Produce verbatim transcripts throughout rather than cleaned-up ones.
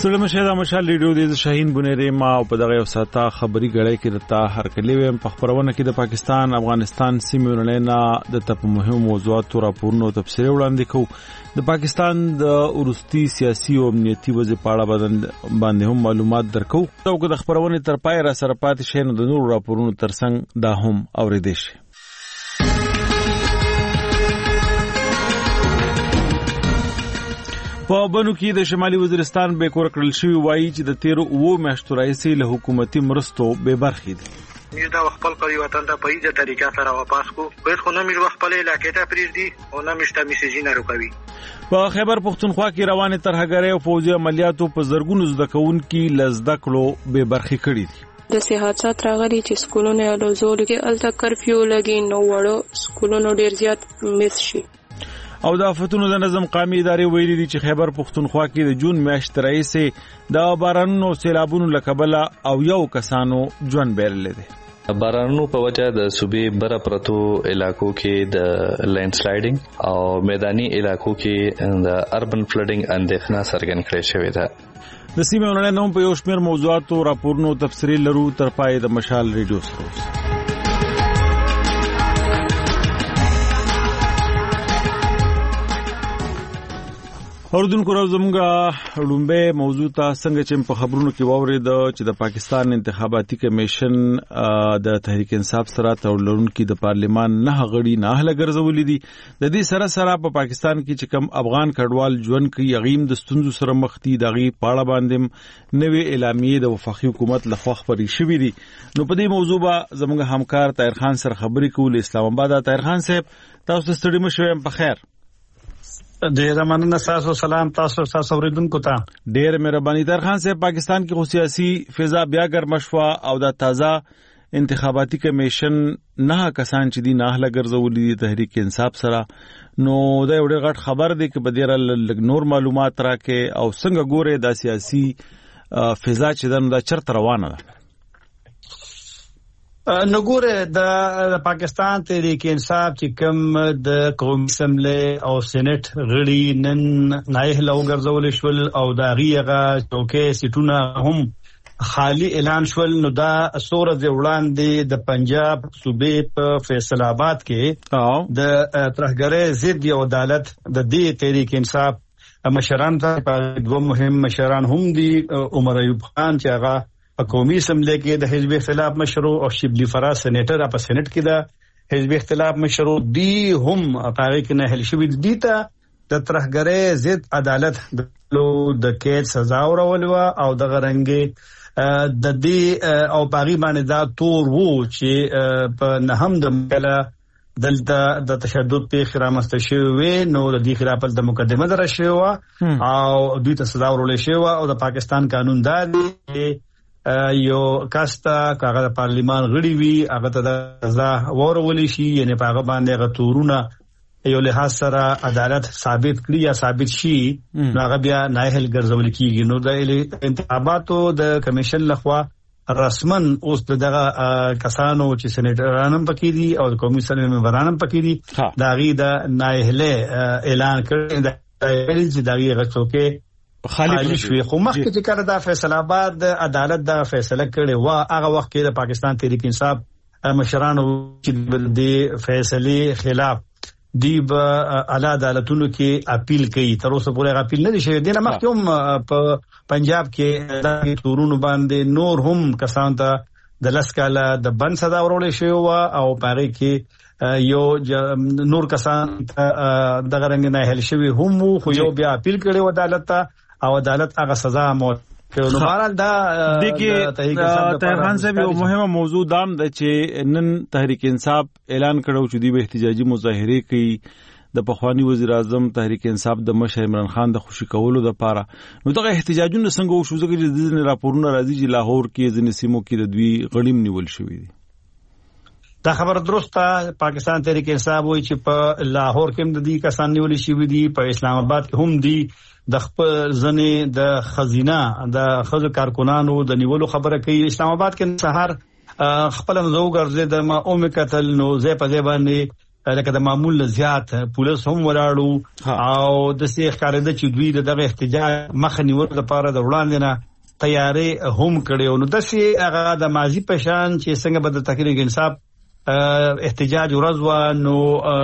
سلام شه دا مشال ریډیو د شاهین بنيري ما او په دغه وساته خبري غړې کې رتا هر کلی ویم په خبرونه کې د پاکستان افغانستان سیمې ورننه د تپ مهم موضوعاتو راپورونو تفسیر وړاندې کوو د پاکستان د ورستي سیاسي او امنیتي وضع په اړه باندې هم معلومات درکو او د خبرونه تر پای را سره پاتې شین د نور راپورونو ترڅنګ دا هم اوریدل شي. په بنو کې د شمالي وزیرستان به کور کړل شوی وایي چې د تیر او میاشتو راځي له حکومتي مرستو به برخې دي. موږ دا خپل قوي وطن ته په ایجه طریقه سره واپس کو په خو نه موږ خپل علاقې ته پریږدي او نه مشته میسجینه روکوي. په خیبر پختونخوا کې روانه ترهګرۍ او فوجي عملیاتو په زرګونو زدکون کې لزدکلو به برخې کړې دي. د سیاحت راغلي چې سکولونه او زول کې الته کرفیو لګي نو وړو سکولونو ډیر زیات مس شي. او د آفتونو د نظم قومي ادارې ویلي دي چې خیبر پختونخوا کې د جون میاشتې راهیسې د بارانونو سیلابونو لکبله او یو کسانو ژوند بیرلې دي. بارانونو په وجه د صوبې بره پرتو علاقو کې د لینډ سلایډینګ او میداني علاقو کې د اربن فلډینګ اندېښنه څرګند کړې شوې ده. د سیمې ورننه هم په یو شمېر موضوعاتو راپورونو تفصیل لرو تر پای د مشال ریډیو سره. اوردونکو راو زمونږه لومبه موضوع ته څنګه چې په خبرونو کې واورید چې د پاکستان انتخاباتي کمیشن د تحریک انصاف سره تړلونکو د پارلیمان نه غړي نه لګرځولې دي. د دې سره سره په پاکستان کې چې کم افغان کډوال ژوند کوي یغیم د ستونزو سره مخ دي دغه پاړه باندې نوې اعلامیه د وفاقي حکومت لخوا خبري شوې دي. نو په دې موضوع به زمونږ همکار طاهر خان سره خبرې کول. اسلام آباد. طاهر خان صاحب تاسو ستړي مشوم په خیر. ډیر مننه تاسو سلام تاسو تاسو اوریدونکو ته ډیر مهرباني. طاهر خان صاحب پاکستان کې خو سیاسي فضا بیا ګرم شوه او د تازه انتخاباتي کمیشن نه کسان چې دي نه لګرځولې دي تحریک انصاف سره نو دا یو ډېر غټ خبر دی چې بدیره نور معلومات راکې او څنګه ګوره د سیاسي فضا چې دا چرته روانه ده. نګوره د پاکستان تحریک انصاف چې کوم د قومي اسمبلی او سېنات غړي نن نایه لوګرځول شول او دا غیغه چوکې سټونه هم خالی اعلان شول. نو دا سوره د وړاندې د پنجاب صوبې په فیصل آباد کې د ترهګرۍ ضد یو عدالت د دې تحریک انصاف مشران ته دوه مهم مشران هم دي. عمر ایوب خان چې هغه قومي اسمبلی کې د حزب اختلاف مشروع او شبلی فراز سېنیټر په سېنات کې د حزب اختلاف مشروع دی هم تاریخ نه هل شوی دي ته د ترهګرۍ ضد عدالت د قید سزا ورول او د غرنګي د دې او باغی باندې دا تور وو چې په نهم د مکله دلته د تشدد په خرامست شوی نو د دې خلاف د مقدمه در شوی او دوی ته سزا ورول شوی او د پاکستان قانون دا دی یو کاستا کاغه پارلیمان غړي وی هغه ته د سزا ورولې شي یعنی په هغه باندې هغه تورونه یو له سره عدالت ثابت کړي یا ثابت شي هغه بیا نایحل ګرځول کیږي. نو د انتخاباتو د کمیشن لخوا رسمن اوس دغه کسانو چې سېنیټرانم پکې دي او د قومي اسمبلی ممبرانم پکې دي دا غي د نایحل اعلان کړي د چې دا غي غڅوکې خالی شوی. خو مخکې چې کله دا فیصل آباد عدالت دا فیصله کړي وا هغه وخت کې د پاکستان تحریک انصاف مشرانو چې د فیصله خلاف دی په اعلی عدالتونو کې اپیل کوي. تر اوسه پورې اپیل نه دي شوی. دنه مخکې هم په پنجاب کې د تورونو باندې نور هم کسان ته د لسکاله د بند سزا ورولې شوی او پاره کې یو نور کسان دغه رنګ نه هل شوی هم خو یو بیا اپیل کړي عدالت ته او عدالت هغه سزا مو نو بهرحال دا د کې طاهر خان صاحب یو مهمه موضوع دام د چې نن تحریک انصاف اعلان کړو چې دوی به احتجاجي مظاهره کوي د پخوانی وزیر اعظم تحریک انصاف د مشر عمران خان د خوشی کولو د پاره. نو دغه احتجاجونه څنګه وشو ځکه چې د راپورونو راځي چې لاهور کې ځینې سیمو کې د دوی غړیم نیول شوی دي. دا خبر درسته پاکستان تحریک انصاف وایي چې په لاهور کې هم د دې کسان نیول شوی دي په اسلام آباد کې هم دي د خپل ځنې د خزینه د خزو کارکونانو د نیولو خبره کوي. اسلام آباد کې سحر خپل مزو ګرځي د ما اومه قتل نو زه په ځای باندې لکه د معمول زیات پولیس هم ولاړو او د سیخ کارده چې دوی دغه احتجاج مخ نیول لپاره د وړاندې نه تیاری هم کړی نو د سي هغه د ماضي پشان چې څنګه به د تحریک انصاف احتجاج ورځ و نو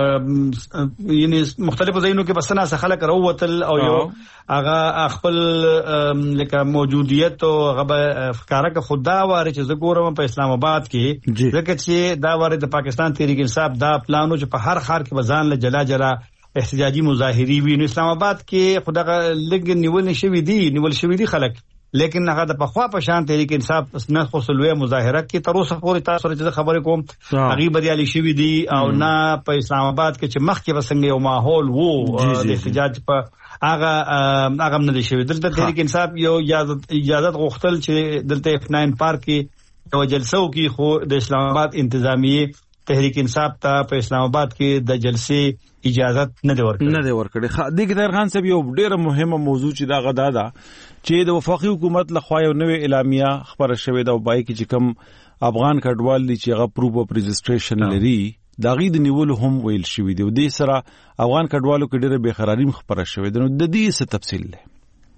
یعنی مختلفو ځایونو کې بسنه خلک راووتل او یو هغه خپل لکه موجودیت او هغه ښکارا خدا واره چې زګورم په اسلام آباد کې ځکه چې دا واره د پاکستان تحریک انصاف دا پلانو چې په هر خار کې بزان له جلا جلا احتجاجي مظاهري وي نو اسلام آباد کې خدای لګ نیول نشوي دي نیول شوی دي خلک لیکن هغه د پخوا په شان تحریک انصاف نه خصلوي مظاهره کې تر اوسه پورې تاسو سره خبرې کوم هغه بریالي شوی دي او نه په اسلام آباد کې چې مخکې وسنګ یو ماحول وو د احتجاج په هغه هغه نه شوی دلته تحریک انصاف یو اجازه غوښتل چې دلته اف ناین پارک کې یو جلسه وکړي خو د اسلام آباد انتظامیه تحریک انصاف ته په اسلام آباد کې د جلسې اجازه نه دی ورکړي نه دی ورکړي د ګدر خان صاحب یو ډیره مهمه موضوع چې دا غدا ده چې د وفاقي حکومت لخوا یو نوې اعلامیه خبره شوې ده او بای کې چې کوم افغان کډوال دي چې هغه پروف اف رجسټریشن لري دا غي د نیول هم ویل شوې دي او د سره افغان کډوالو کې ډیره بے قراری خبره شوې ده نو د دې څه تفصیل ده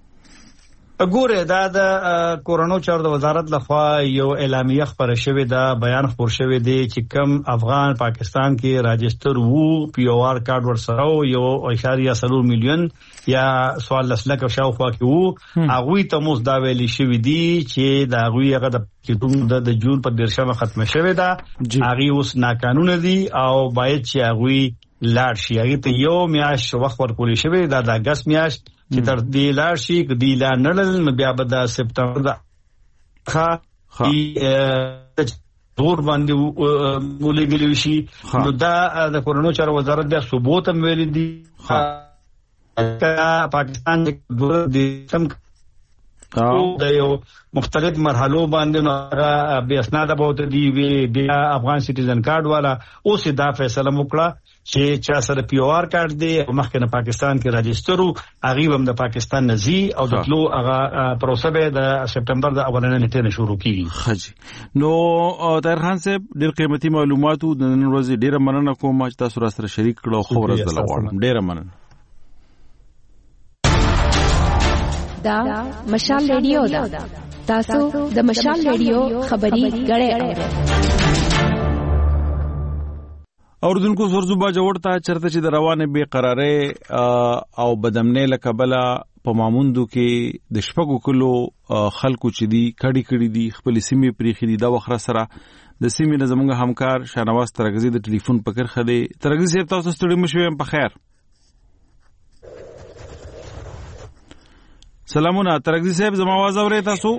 ګوره دا د کورونو چارو د وزارت لخوا یو اعلامیه خبره شوې ده بیان خبر شوې دی چې کم افغان پاکستان کې راجستر وو پی او آر کارت ورسره یو اشاریه څلور میلیون یا سوال لسلک شاوخوا کې وو هغه ته موږ دا ویلي شوې دي چې دا هغه هغه د چې د جون په درشمه ختمه شوې ده هغه اوس ناقانونه دي او باید چې هغه لاړ شي هغه ته یو میاش وخت ورکول شوی دا د اگست میاش چې تر دې لاړ شي کدی لا نړل بیا به د سپتمبر دا ښه دور باندې ولګل شي نو دا د کورونو چارو وزارت بیا ثبوت هم ویل دي پاکستان د سم او د یو مختلف مرحلو باندې نو به اسناد بہت دی وی بیا افغان سټیزن کارت والا اوس دا فیصله وکړه چې چا سره پی او آر کارت دی او مخکنه پاکستان کې راجسترو هغه هم د پاکستان نزي او د تلو هغه پروسه به د سپتمبر د اولنې نیټه نه شروع کیږي خجی نو طاهر خان صاحب ډېر قیمتي معلوماتو د نن ورځې ډېر مننه کوم چې تاسو سره شریک کړو خو ورځ د لغواړم ډېر مننه دا مشال ریډیو دا تاسو د مشال ریډیو خبري غړې اورئ اوردونکو زورزوبا جوړتا چرته چې د روانه بے قرارې او بدامنۍ لکبله په ماموندو کې د شپږو کلو خلکو چې دي کډي کډي دي خپل سیمې پریخي دي دا وخره سره د سیمې نظمغه همکار شانواز ترغزي د ټلیفون پکر خدي ترغزي صاحب تاسو ستړي مشوي په خیر سلامونه ترغزي صاحب زما आवाज اورئ تاسو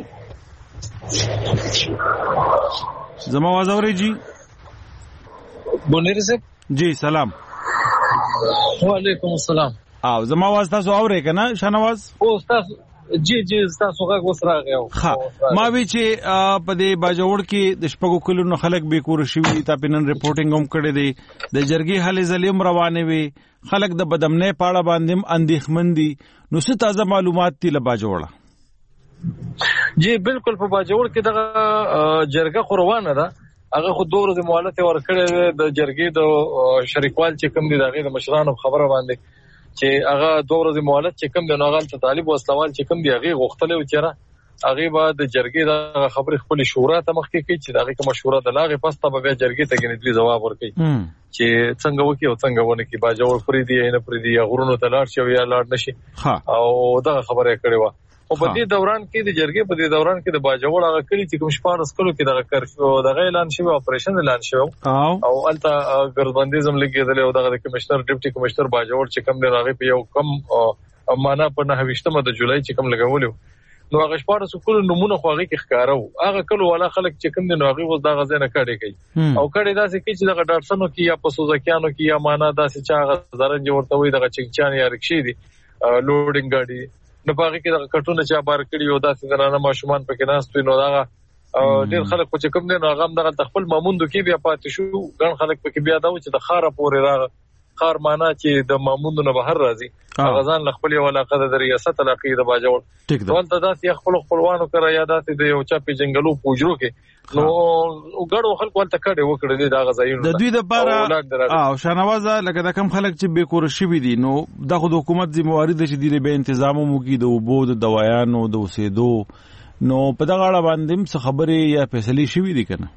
زما आवाज اورئ جی بونیر صاحب جی سلام وعلیکم السلام او زما आवाज تاسو اورئ کنه شانواز او تاسو جی جی تاسو غږ وسره غو ها ما وی چې په دې باجوړ کې د شپږو کلونو خلک به کور شوی تا پینن ریپورټینګ هم کړی دی د جرګي حل زلیم روانه وي خلک د بدامنۍ پاړه باندې اندېښمن دي نو څه تازه معلومات دي له باجوړه جی بالکل په باجوړ کې دغه جرګه خوروانه ده هغه خو دوه ورځې مهلت ورکړې د جرګې د شریکوال چې کوم دي دغه د مشرانو خبره باندې چې هغه دوه ورځې مهلت چې کوم د نوغال ته طالب وسلوال چې کوم دی هغه غوښتل او چیرې هغه به د جرګې د خبرې خپل شورا ته مخکې کوي چې دغه کوم شورا د لاغه پسته به جرګې ته غنډلي جواب ورکړي چې څنګه وکي او څنګه ونه کی باجوړ پرې دی نه پرې دی غرونو ته لاړ شي یا لاړ نشي او دا خبره کړې و او په دې دوران کې د جرګې په دې دوران کې د باجوړ هغه کلی چې کوم شپارس کلو کې دغه کرفیو دغه اعلان شوی اپریشن اعلان شوی او الته ګردبندیزم لګیدل او دغه کمشنر ډیپټي کمشنر باجوړ چې کوم دی هغه په یو کم معنا په نه وشتمه د جولای چې کوم لګولو نو هغه شپارس کلو نمونه خو هغه کې ښکارو هغه کلو والا خلک چې کوم دی نو هغه وز دغه ځنه کړي کوي او کړي داسې کې چې دغه ډاټسنو کې یا په سوزکیانو کې یا معنا داسې چې هغه زرنج ورته وي دغه چنچان یا رکشي دي لوډینګ ګاډي نو باغی کې د کټونه چې بار کړی یو داسې زنانه ماشومان پکې ناستوي نو دا ډېر خلک چې کوم نه هغه هم د خپل ماموندو کې بیا پاتې شو ګڼ خلک پکې بیا دا و چې د خاره پورې راغ خار معنا چې د ماموندونو بهر راځي هغه ځان خپل یو علاقه د ریاست علاقې د باجوړ ټول داسې خپل خپلوانو کرا یادات د یو چا په جنگلو پوجرو کې نو وګړو خلکو ولته کډه وکړه د غځایونو د دوی د لپاره او شانواز لکه د کم خلک چې به کور شي دي نو د حکومت ذمہواری ده چې د به تنظیم مو کې د وبو د دوايانو د اوسېدو نو په دغه اړه باندې څه خبرې یا فیصله شوې دي کنه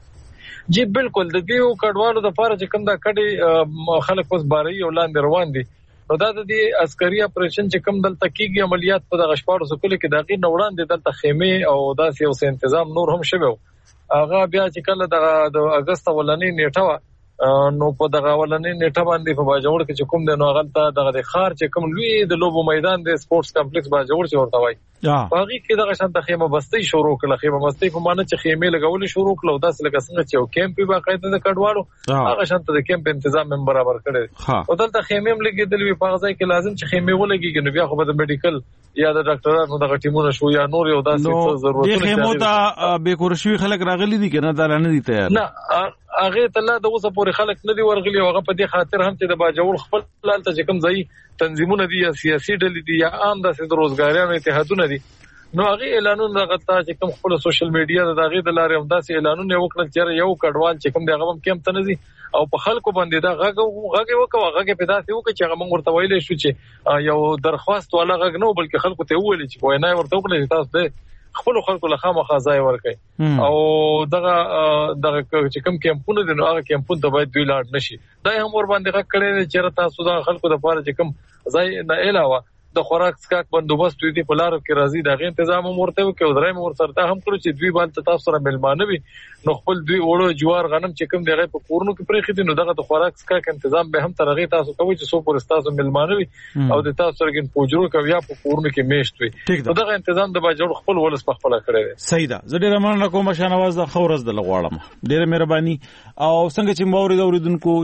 جی بالکل د دیو کډوالو د لپاره چې کوم دا کډي خلک اوس باري او لاندې روان دي نو دا د دې عسکري اپریشن چې کوم دلته کیږي عملیات په دغه شپږ سکول کې دغه نوړان دي دلته خیمه او داسې اوس تنظیم نور هم شوه هغه بیا چې کله د اگست ولنې نیټه نو په دغه ولنې نیټه باندې په باجوړ کې چې کوم د نو غلطه دغه د خار چې کوم لوی د لوبو میدان د سپورتس کمپلیکس باجوړ چې ورته وای باغی کې دغه شانت خیمه بستۍ شروع کړه خیمه بستۍ په معنی چې خیمه لګول شروع کړه او داسې لکه څنګه چې یو کیمپ په باقاعده د کډوالو هغه شانت د کیمپ تنظیم هم برابر کړي او دلته خیمه هم لګیدل وی په ځای کې لازم چې خیمه ولګي نو بیا خو د میډیکل یا د ډاکټرانو دغه ټیمونه شو یا نور یو داسې ضرورت نه خیمه ته به کورشوي خلک راغلي دي کنه دا نه دي تیار نه هغه ته لا د اوسه پورې خلک نه دي ورغلي هغه په دې خاطر هم چې د باجوړ خپل لالته چې کوم ځای تنظیمونه دي یا سیاسي ډلې دي یا عام د روزګاریانو اتحادونه دي نو هغه اعلانونه غته چې کوم خپل سوشل میډیا د هغه د لارې هم داسې اعلانونه وکړل چې یو کډوال چې کوم دغه هم کم تنزي او په خلکو باندې دا غږ غږ وکړه غږ په داسې وکړي چې هغه موږ ورته ویلې شو چې یو درخواست ولا غږ نه بلکې خلکو ته ویل چې وای نه ورته وکړي تاسو ته خپل خلکو له خامخا ځای ورکړي او دغه دغه چې کوم کیمپونه دي نو هغه کیمپونه ته باید دوی لاړ نشي دا هم ور باندې غږ کړي چې تاسو د خلکو د لپاره چې کوم ځای نه علاوه د خوراک سکاک بندوبست دوی په لارو کې راځي د غي تنظیم ورته وکړي او درې مور سره هم کړو چې دوی باندې تاسو سره ملمانه وي نو خپل دوی وړو جوار غنم چې کوم دغه په کورونو کې پرې خدي نو دغه د خوراک سکاک تنظیم به هم ترغه تاسو کوي چې سو پر تاسو ملمانه وي او د تاسو سره ګن پوجرو کوي یا په کورونو کې میشت وي دغه تنظیم د باجوړ خپل ولس په خپل کړی صحیح ده زه ډیر مننه کوم شانواز د خورز د لغواړم ډیره مهرباني او څنګه چې مورید اوریدونکو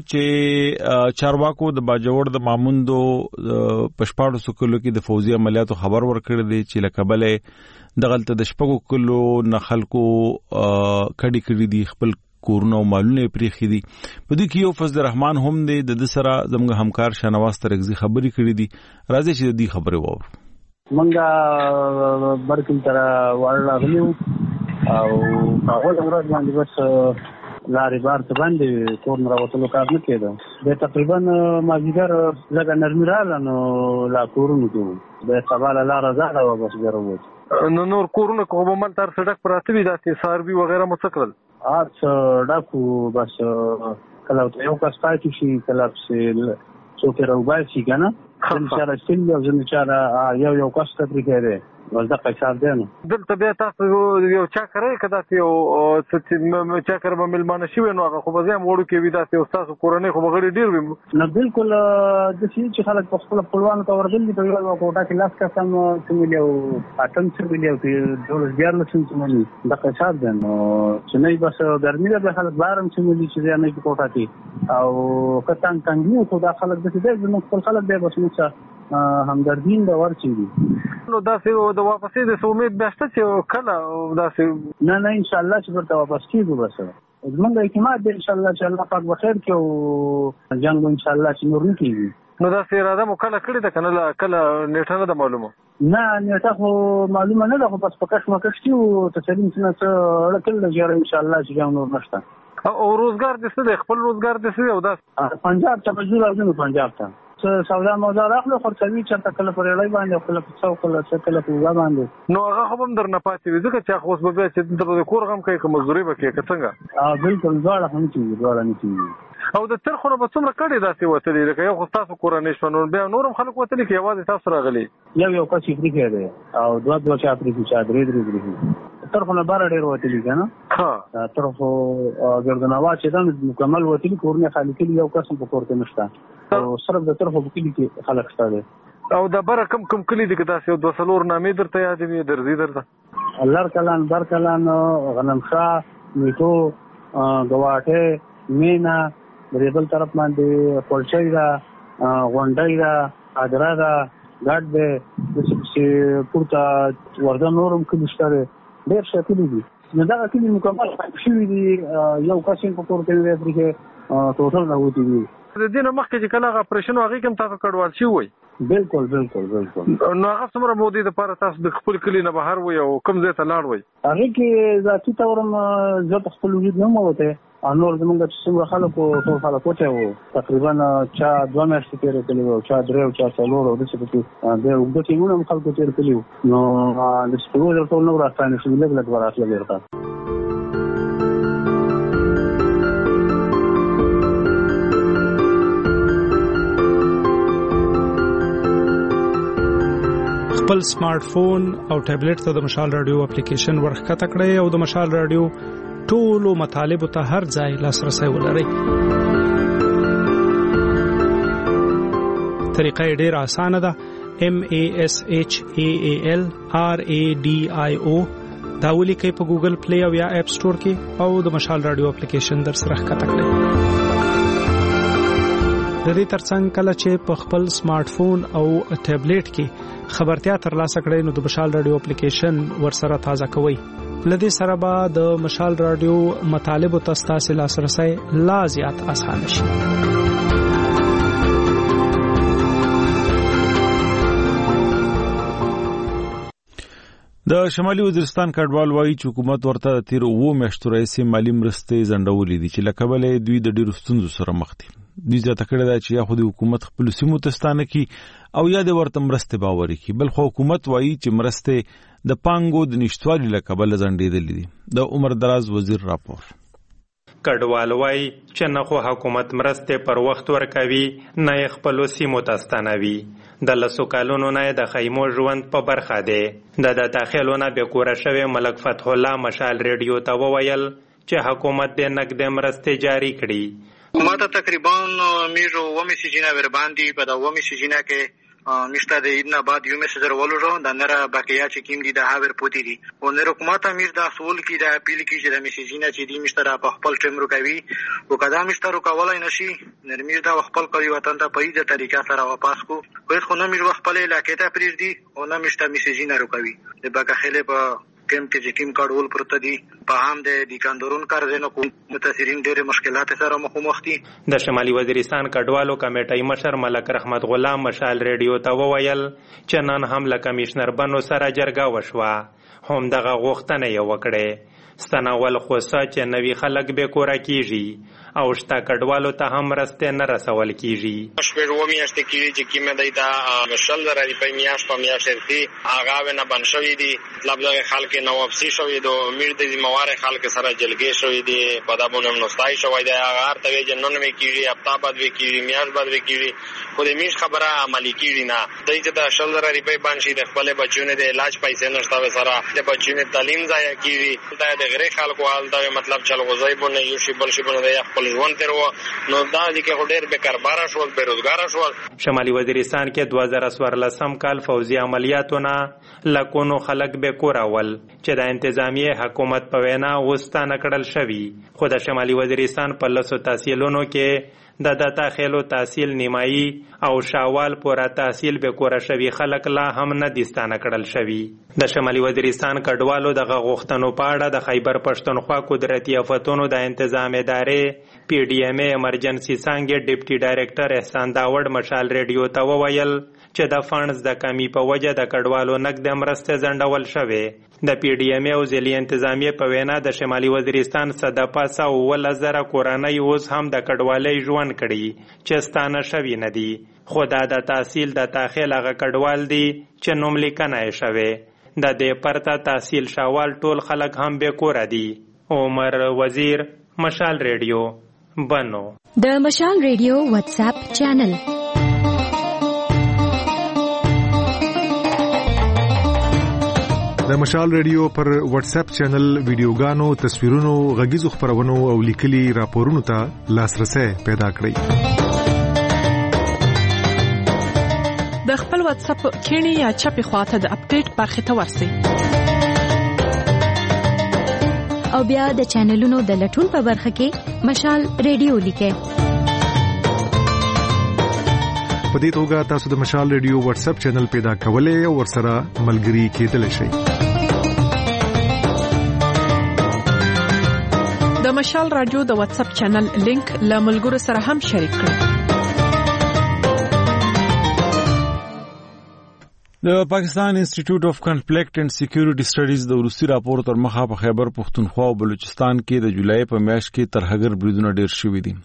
چې چارواکو د باجوړ د ماموندو پښپاړو سکولو کې د فوزي عملیاتو خبر ورکړی دی چې لکبلې دغلت د شپږو کلو نه خلکو کډی کړی دي خپل کورونه او مالونه پریخي دي په دې کې یو فضل الرحمن هم دی د سره زموږ همکار شانواز ترغزي خبري کړی دي راځي چې دې خبره وو منګه برکل تر ورغلیو او هغه ورځ باندې بس لارې بار ته باندې کور نه راوتلو کار نه کېده د تقریبا مازیګر لږه نرمي رااله نو لا کورونو کې د سبا لاره زاړه و بس ګروت نو نور کورونه کومه من تر سړک پراته وي داسې ساربي وغیرہ مسکل ارڅ ډاکو بس کله یو کس پاتې شي کله څه څوک راوبای شي کنه ان شاء الله ستل یو ځل چې یو یو کس ته پریږدي ولدا قیصر دی نو دلته بیا تاسو یو چا کوي کدا یو چې چا کوي ملمانه شي نو هغه خو به زم وړو کې وي داسې استاد کورنۍ خو بغیر ډیر وي نو بالکل د شي چې خلک په خپل خپلوانو ته ورغلي په یو کوټه کې لاس کا سم چې مليو اټم چې مليو چې ډول ډیر لسن چې ملي د قیصر دی نو چې نه بس ګرمي ده خلک بارم چې ملي چې نه په کوټه کې او کتان څنګه خو دا خلک د دې نو خپل خلک دی بس نو همدردین دا ورچي دي نو دا څه د واپسې د امید بهشته چې کله دا څه نه نه ان شاء الله چې ورته واپس کیږو بس زمونږ اعتماد دی ان شاء الله چې الله پاک بخیر کې او جنگ ان شاء الله چې نور نه کیږي نو دا څه اراده مو کله کړی ده کنه کله نیټه نه معلومه نه نیټه خو معلومه نه ده خو بس پکښ مکښ کیو تسلیم څنګه څه لکه لږه ان شاء الله چې جنگ نور نشته او روزګار د څه خپل روزګار د څه او دا پنجاب ته بجو راځو پنجاب ته سودا موزه راخلو خرڅوي چې تکل پر لړۍ باندې خپل څو کله چې کله په باندې نو هغه هم در نه پاتې وي ځکه چې خو اوس به چې د کور غم کوي کوم مزدوري وکړي څنګه اه بالکل ځاړه هم چې ځاړه نه کیږي او د تر خو به څومره کړي داسې وتلې لکه یو خو تاسو کورنۍ شونو بیا نورم خلک وتلې کې आवाज تاسو راغلي یو یو کس یې کېږي او دوه دوه چا پرې چې درې درې درې تر خو نه بار ډېر وتلې کنه ها تر خو ګردناوا چې دا مکمل وتلې کورنۍ خالي کې یو کس په کور کې نشته او صرف د طرفو په کلی کې خلک ستاره او د بره کم کم کلی دي کدا سه د وسلور نامې درته یاد دي درځي درته الله کلان بر کلان غنمشا میټو غواټه مینا ریبل طرف باندې پولچای دا غونډای دا اګرا دا ګډ دې چې پورته ورته نورم کې مشتره ډېر څه کلی دي نو دا کلی مکمل شوی دي یو کس په کور کې دی چې ټوټل راوتی دي د دې نه مخکې چې کله هغه اپریشن هغې کوم تاسو کډوال شوي وئ؟ بالکل بالکل بالکل. نو هغه څومره مودې دپاره تاسو د خپل کلي نه بهر وئ او کوم ځای ته لاړ وئ؟ هغې کې ذاتي طور زه په خپل وجود نه وم وتی او نور زمونږ چې څومره خلک وو ټول خلک وتی وو، تقریبا چا دوه میاشتې تېرې کړي وو، چا درې او چا څلور او داسې پکې د اوږده ټیمونه هم خلکو تېر کړي وو. نو د سپرو در ټول نه ورستانې شوي، لږ لږ به راتله بېرته. خپل سمارټ فون او ټابلیټ ته د مشال رادیو اپلیکیشن ورښکته کړئ او د مشال رادیو ټولو مطالبو ته هر ځای لاسرسی ولرئ. طریقه یې ډېره اسانه ده. M A S H A A L R A D I O دا ولیکئ په ګوګل پلی او یا اپ سټور کې او د مشال رادیو اپلیکیشن در سره ښکته کړئ. د دې ترڅنګ کله چې په خپل سمارټ فون او ټابلیټ کې خبرتیا ترلاسه کړئ نو د مشال رادیو اپلیکیشن ورسره تازه کوئ. لدې سره به د مشال رادیو مطالبو ته ستاسو لاسرسی لا زیات اسانه شي. د شمالي وزیرستان کډوال وایي چې حکومت ورته د تیر اوو میاشتو راهیسې مالي مرستې ځنډولې دي چې له کبله دوی د ډېرو ستونزو سره مخ دي. دوی زیاته کړې ده چې یا خو د حکومت خپلو سیمو ته ستانه کړي او یا د ورته مرستې باوري کړي، بل خو حکومت وایي چې مرستې د پانګو د نشتوالي له کبله ځنډېدلې دي. د عمر دراز وزیر راپور. کډوال وایي چې نه خو حکومت مرستې پر وخت ورکوي نه یې خپلو سیمو ته ستنوي. د لسو کالونو نه د خیمو ژوند په برخه دی. د د داخلونه بې کوره شوی ملک فتح الله مشال ریډیو ته وویل چې حکومت د نقدې مرستې جاری کړي. ما ته تقریبا میرو و میسیجینا ور باندې په دا و میسیجینا کې میشته د ایدنا بعد یو میسیج ورولو دا نره باقیا چې کیم دي د هاور پوتی دي او نره حکومت امیر دا سوال کی دا اپیل کی چې د میسیجینا چې دی میشته په خپل ټیم روکوي او کدا میشته روکولای نشي نر میر دا خپل کوي وطن ته په دې طریقه سره واپس کو خو خو نه میر خپل علاقې ته پریږ دي او نه میشته میسیجینا روکوي د باقا خله په کم کې چې کیم کارول پرته دي په هم د دکاندارون کارزنه کوم متاثرین ډېر مشکلات سره مخامخ دي. د شمالي وزیرستان کډوالو کمیټې مشر ملک رحمت غلام مشال ریډیو ته وویل چې نن هم له کمشنر بنو سره جرګه وشوه، هم دغه غوښتنه یې وکړې. ستنول خو چې نوي خلک به کور کیږي او شته کډوالو ته هم راسته نه رسول کیږي. شپږ و میاشتې کیږي چې کیمه دایته مشل درې په میاش په میاش دي هغه نه بن شوی دي مطلب دغه خلک نو واپسی شوی دو امیر د مواره خلک سره جلګې شوی دي په دابونه نوستای شوی دی هغه ارته وی جنن می کیږي هفته بعد وی کیږي میاش بعد وی کیږي خو د میش خبره عملی کیږي نه دای چې د شل درې په باندې د خپل بچونه د علاج پیسې نشته سره د بچونه تعلیم ضایع کیږي د غیر خلکو حال دا مطلب چل غوځي بونه یو شی بل شي بونه د خپل ژوند تر و نو دا د کې ډېر بیکاربار شول بیروزګار شول. شمالي وزیرستان کې دوه زره څوارلسم کال فوزي عملیاتونه لکونو خلک به کورول چې د انتظامیه حکومت په وینا وستانه کړل شوی خو د شمالي وزیرستان په لسو تحصیلونو کې د د داخلو تحصیل نیمایي او شاوال پورا تحصیل به کور شوی خلک لا هم نه دستانه کړل شوی. د شمالي وزیرستان کډوالو دغه غوښتنو په اړه د خیبر پښتونخوا قدرتي آفتونو د انتظام ادارې پی ډی ایم ای ایمرجنسي څانګې ډیپټي ډایریکټر احسان داوړ مشال ریډیو ته وویل چې د فنډز د کمی په وجه د کډوالو نقد مرستې ځنډول شوې. د پی ډی ایم ای او ضلعي انتظامیه په وینا د شمالي وزیرستان صدپاسه اووه زره کورنۍ اوس هم د کډوالۍ ژوند کړي چې ستانه شوي نه دي خو دا د تحصیل د داخل هغه کډوال دي چې نوم لیکنه یې شوې. د دې پرته تحصیل شاوال ټول خلک هم بې کوره دي. عمر وزیر مشال ریډیو بنو. د مشال ریډیو واتس اپ چینل د مشال ریډیو پر واتس اپ چینل ویډیوګانو، تصویرونو، غږیزو خبرونو او لیکلي راپورونو ته لاسرسي پیدا کړئ. د خپل واتس اپ کینی یا چپی خواته د اپډیټ برخه ته ورسئ او بیا د چینلونو د لټون په برخه کې مشال ریډیو لیکئ. په دې توګه تاسو د مشال ریډیو واتس اپ چینل پیدا کولای او ورسره ملګري کېدلی شئ. د مشال رادیو د واتس اپ چینل لینک له ملګرو سره هم شریک کړئ. د پاکستان انسټیټیوټ اف کنفلیکټ اند سکیورټي سټډیز د روسي راپور تر مخه په خیبر پختونخوا او بلوچستان کې د جولای په میاشت کې ترهګر بریدونه ډېر شوي دي.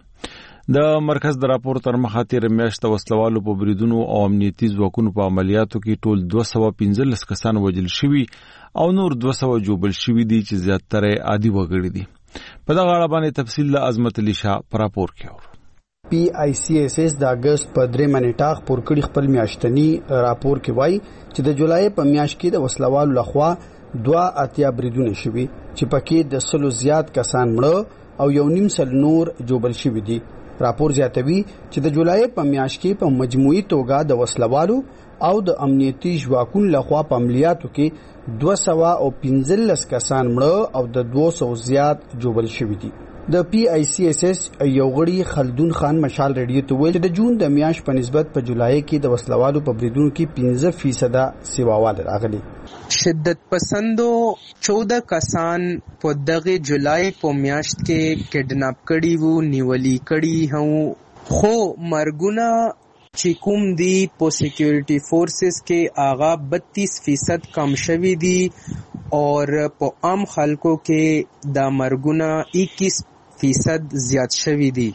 د مرکز د راپور تر مخه تیر میاشت وسلوالو په بریدونو او امنیتي ځواکونو په عملیاتو کې ټول دوه سوه پنځلس کسان وژل شوي او نور دوه سوه جوبل شوي دي چې زیاتره عادي وګړي دي. په دغه اړه باندې تفصیل د عظمت علي شاه په راپور کې اورو. پی آی سی ایس ایس د اگست په درې منټه خپور کړي خپل میاشتنی راپور کې وایي چې د جولای په میاشت کې د وسلوالو لخوا دوه اتیا بریدونه شوي چې پکې د سلو زیات کسان مړه او یو نیم سل نور جوبل شوي دي. راپور زیاتوي چې د جولای په میاشت کې په مجموعي توګه د وسلوالو او د امنیتي ځواکونو لخوا په عملیاتو کې دوه سوه او پنځلس کسان مړه او د دوه سوه زیات جوبل شوي دي. د پی آی سی ایس ایس یو غړي خلدون خان مشال ریډیو ته ویل چې د جون د میاشت په نسبت په جولای کې د وسلوالو په بریدونو کې پنځه فیصد سیواواله راغلي. شدت پسندو چودہ کسان په دغه جولای په میاشت کې کډناپ کړي وو، نیولي کړي هو، خو مرګونه چې کوم دی په سکیورټي فورسز کې آغا بتیس فیصد کم شوي دي اور په عام خلکو کې دا مرګونه اکیس فیصد زیات شوي دي.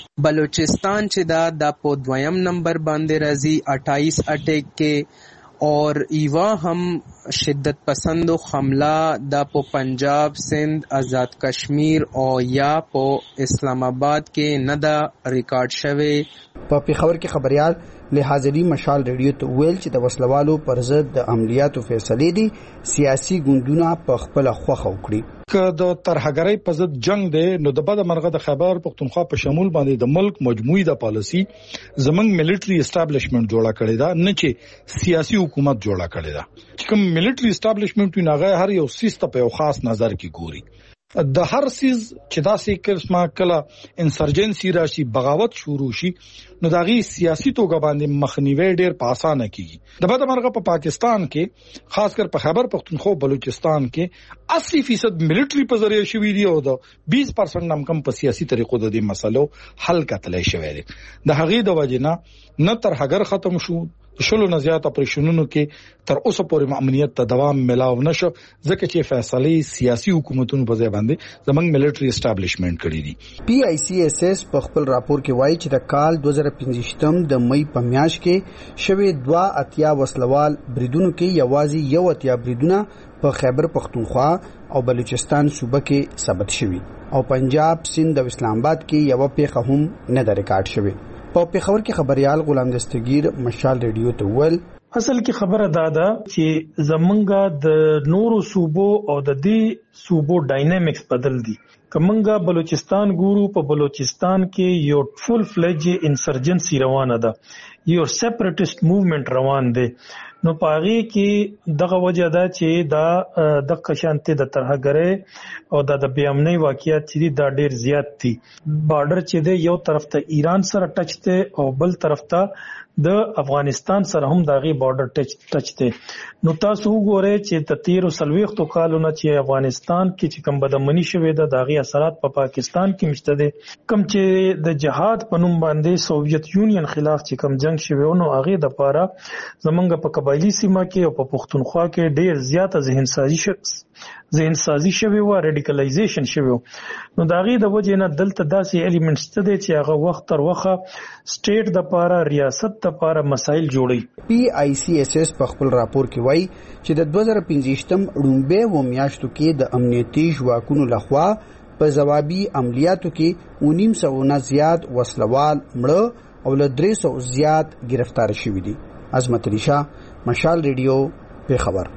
بلوچستان چې دا د په دویم نمبر باندې راځي اٹھائیس اٹیک کې اور ایوا هم شدت پسندو حمله د په پنجاب، سندھ، آزاد کشمیر او یا په اسلام آباد کې نه دا ریکارډ شوی. په پیښور کې خبريال لحاظري مشال ریډیو ته ویل چې د وسلوالو پر ضد د عملیاتو فیصلې دي سیاسي ګوندونه په خپل خوخه وکړي. که د ترهګرۍ په ضد جنگ دی نو د بد مرغه د خیبر پختونخوا په شمول باندې د ملک مجموعي د پالیسی زمنګ ملټري اسټابلیشمنت جوړه کړی دا نه چې سیاسي حکومت جوړه کړی دا. چې کوم ملټري اسټابلیشمنت وي هغه هر یو سیستم په یو خاص نظر کې ګوري. د هر سیز چې داسې قسمه کله انسرجنسي راشي، بغاوت شروع شي، نو داغي سیاسي توګه باندې مخنیوي ډېر په اسانه کیږي. د بد مرغه په پاکستان کې خاص کر په خیبر پختونخوا بلوچستان کې اسی فیصد ملټري په ذریعہ شوی دی او د بیس پرسنټ نم کم په سیاسي طریقو د دې مسلو حل کتلای شوی دی. د هغې د وجنه نه تر هغه ختم شو، شلو نه زیات اپریشنونو کې تر اوسه پورې امنیت ته دوام ملاو نشو ځکه چې فیصله سیاسي حکومتونو په ځای باندې زمنګ ملټري اسټابلیشمنت کړی دي. پی آی سی ایس ایس په خپل راپور کې وایي چې د کال دوه زره پنځه د مئی په میاشت کې شوی دوه اتیا وسلوال بریدونو کې یوازې یو اتیا بریدونه په خیبر پختونخوا او بلوچستان صوبه کې ثبت شوي او پنجاب، سندھ او اسلام آباد کې یو پیښه هم نه ده ریکارډ شوی. په پیښور کې خبريال غلام دستگیر مشال ریډیو ته ویل اصل کې خبره دا ده چې زمونږه د نورو صوبو او د دې صوبو ډاینامیکس بدل دي. کومنګه بلوچستان ګورو، په بلوچستان کې یو فول فلج انسرجنسي روانه ده، یو سیپریټیست موومېنټ روان دی. نو پاغي کې دغه وجه ده چې دا د قشانته د ترهګرۍ او د بې امنۍ واقعیت چې دا ډیر زیات دي. بارډر چې دی یو طرف ته ایران سره ټچ دی او بل طرف ته د افغانستان سره هم داغي بارډر ټچ ټچ دی. نو تاسو وګورئ چې د تیر سلويختو کالونو چې افغانستان کې چې کوم بدمنی شوه د داغي اثرات په پا پاکستان کې مشته دي. کوم چې د جهاد په نوم باندې سوویت یونین خلاف چې کوم جنگ شوه نو هغه د پاره زمونږ په قبایلی سیمه کې او په پختونخوا کې ډیر زیاته ذهن سازي شخص ذهن سازي شوی و، ریډیکلایزیشن شوی. نو داغي د وجه نه دلته داسې الیمنټس ته دي چې هغه وخت تر وخه سټیټ د پاره، ریاست د پاره مسایل جوړي. پی آی سی ایس ایس په خپل راپور کې وایي چې د دوه زره پنځه ړومبه و میاشتو کې د امنیتي ځواکونو لخوا په ځوابي عملیاتو کې اونیم سو نه زیات وسلوال مړه او له درې سو زیات گرفتار شوي دي. عظمت علي شاه، مشال ریډیو، پیښور.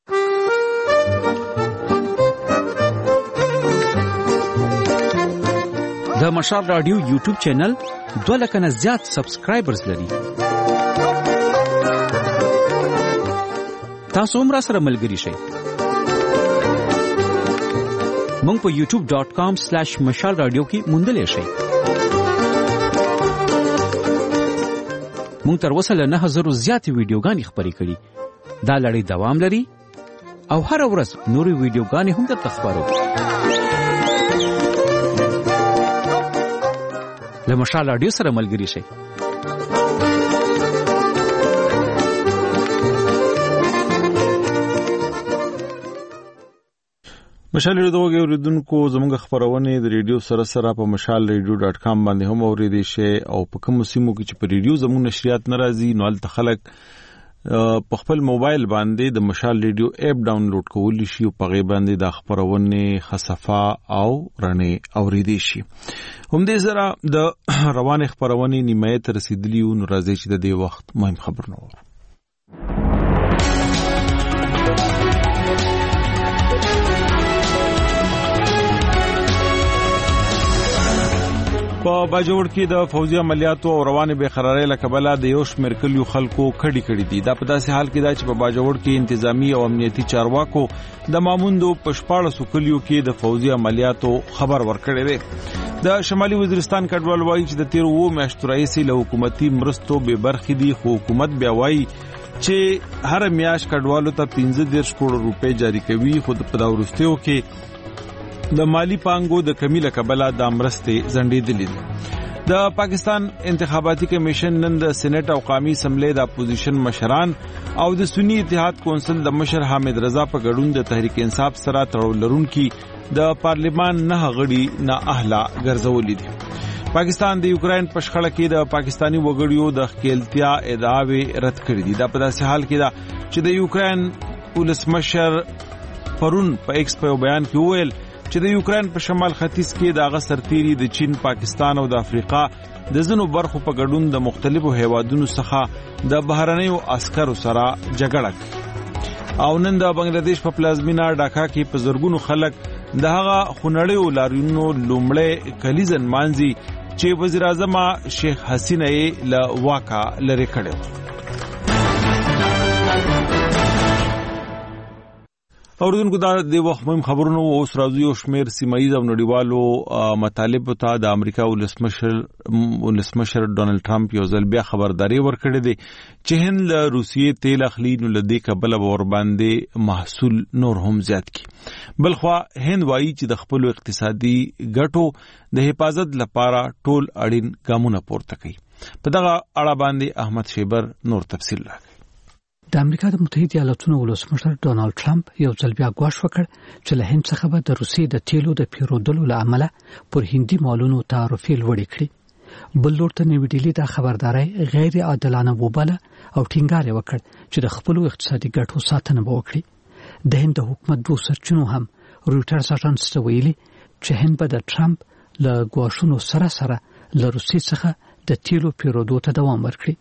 د مشال رادیو یوټیوب چینل دوه لک نه زیات سبسکرایبرز لري. تاسو هم را سره ملګري شئ. مونږ په یوټیوب ډاٹ کام سلیش مشال رادیو کې موندلې شئ. مونږ تر اوسه له نه هزار زیاتې ویډیوګانې خپرې کړي. دا لړۍ دوام لري او هر ورځ نورې ویډیوګانې هم درته خپرو. له مشال رادیو سره ملګري شئ. مشال ریډیو کې اوریدونکو زموږ خبرونه د ریډیو سره سره په مشال ریډیو ډاټ کام باندې هم اوریدي شي او په کوم سیمو کې چې په ریډیو زموږ نشریات ناراضي نو ال تخلق په خپل موبایل باندې د مشال ریډیو اپ ډاونلوډ کولی شي او په غي باندې د خبرونه خصفه او رنه اوریدي شي. هم دې سره د روان خبرونه نیمه تر رسیدلی او راځي چې د دې وخت مهم خبرونه و. په باجوړ کې د فوزي عملیاتو او رواني بخراري لکبله د یو شمېر کلیو خلکو کډي کړي دي. دا په داسې حال کې دا چې په باجوړ کې انتظامی او امنیتي چارواکو د ماموندو پښپاړه کلیو کې د فوزي عملیاتو خبر ورکړی دی. د شمالي وزیرستان کډوال وایي چې د تیر وو میاشتو راځي له حکومتي مرستو به برخې دي، خو حکومت بیا وایي چې هر میاش کډوالو ته پنځه دېرش کروڑ روپۍ جاری کوي، خو په دا ورستیو کې د مالی پانګو د کمی لکبله د امرستې زنډېدلې دي. د پاکستان انتخاباتي کمیشن نن د سېنات او قومي اسمبلی د اپوزیشن مشران او د سنی اتحاد کونسل د مشر حامد رضا په ګډون د تحریک انصاف سره تړاو لرونکي د پارلیمان نه غړي نه اهلا ګرځولې دي. پاکستان د یوکرين په شخړه کې د پاکستانی وګړیو د خپلتیا ادعاوې رد کړې دي. دا په داسې حال کې ده چې د یوکرين ولسمشر پرون په ایکس په بیان کې وویل چې د یوکرين په شمال ختیځ کې د هغه سرتيري د چین، پاکستان او د افریقا د ځینو برخو په ګډون د مختلفو هیوادونو څخه د بهرنیو عسکرو سره جګړه کوي. او نن د بنگلاديش په پلازمینا ډاکا کې په زرګونو خلک د هغه خونړیو لاریونو لومړی کلیزن مانځي چې وزیر اعظم شیخ حسینه یې له واکا لری کړو. اوردونکو دا د وخت مهم خبرونو اوس راځي او شمیر سیمایي او نړیوالو مطالب ته د امریکا ولسمشر ولسمشر ډونالد ټرمپ یو ځل بیا خبرداري ورکړې دي چې هند له روسیې تیل اخلي نو لدی کبل ور باندې محصول نور هم زیات کی. بلخوا هند وایي چې د خپل اقتصادي ګټو د حفاظت لپاره ټول اړین ګامونه پورته کوي. په دغه اړه باندې احمد شیبر نور تفصیل راکړي. د امریکا د متحده ایالاتونو ولسمشر ډونالد ټرمپ یو ځل بیا غواړ وکړ چې له هند څخه به د روسیې د تیلو د پیرودلو له امله پر هندي مالونو تعرفې لوړې کړي. بل لور ته نیو ډیلی دا خبرداري غیر عادلانه وباله او ټینګار وکړ چې د خپل اقتصادي ګټو ساتنه وکړي. د هند حکومت دوه سرچینو هم رويټرز اژانس ته ویلي چې هند به د ټرمپ له غواړشونو سره سره له روسیې څخه د تیلو پیرودو ته دوام ورکړي.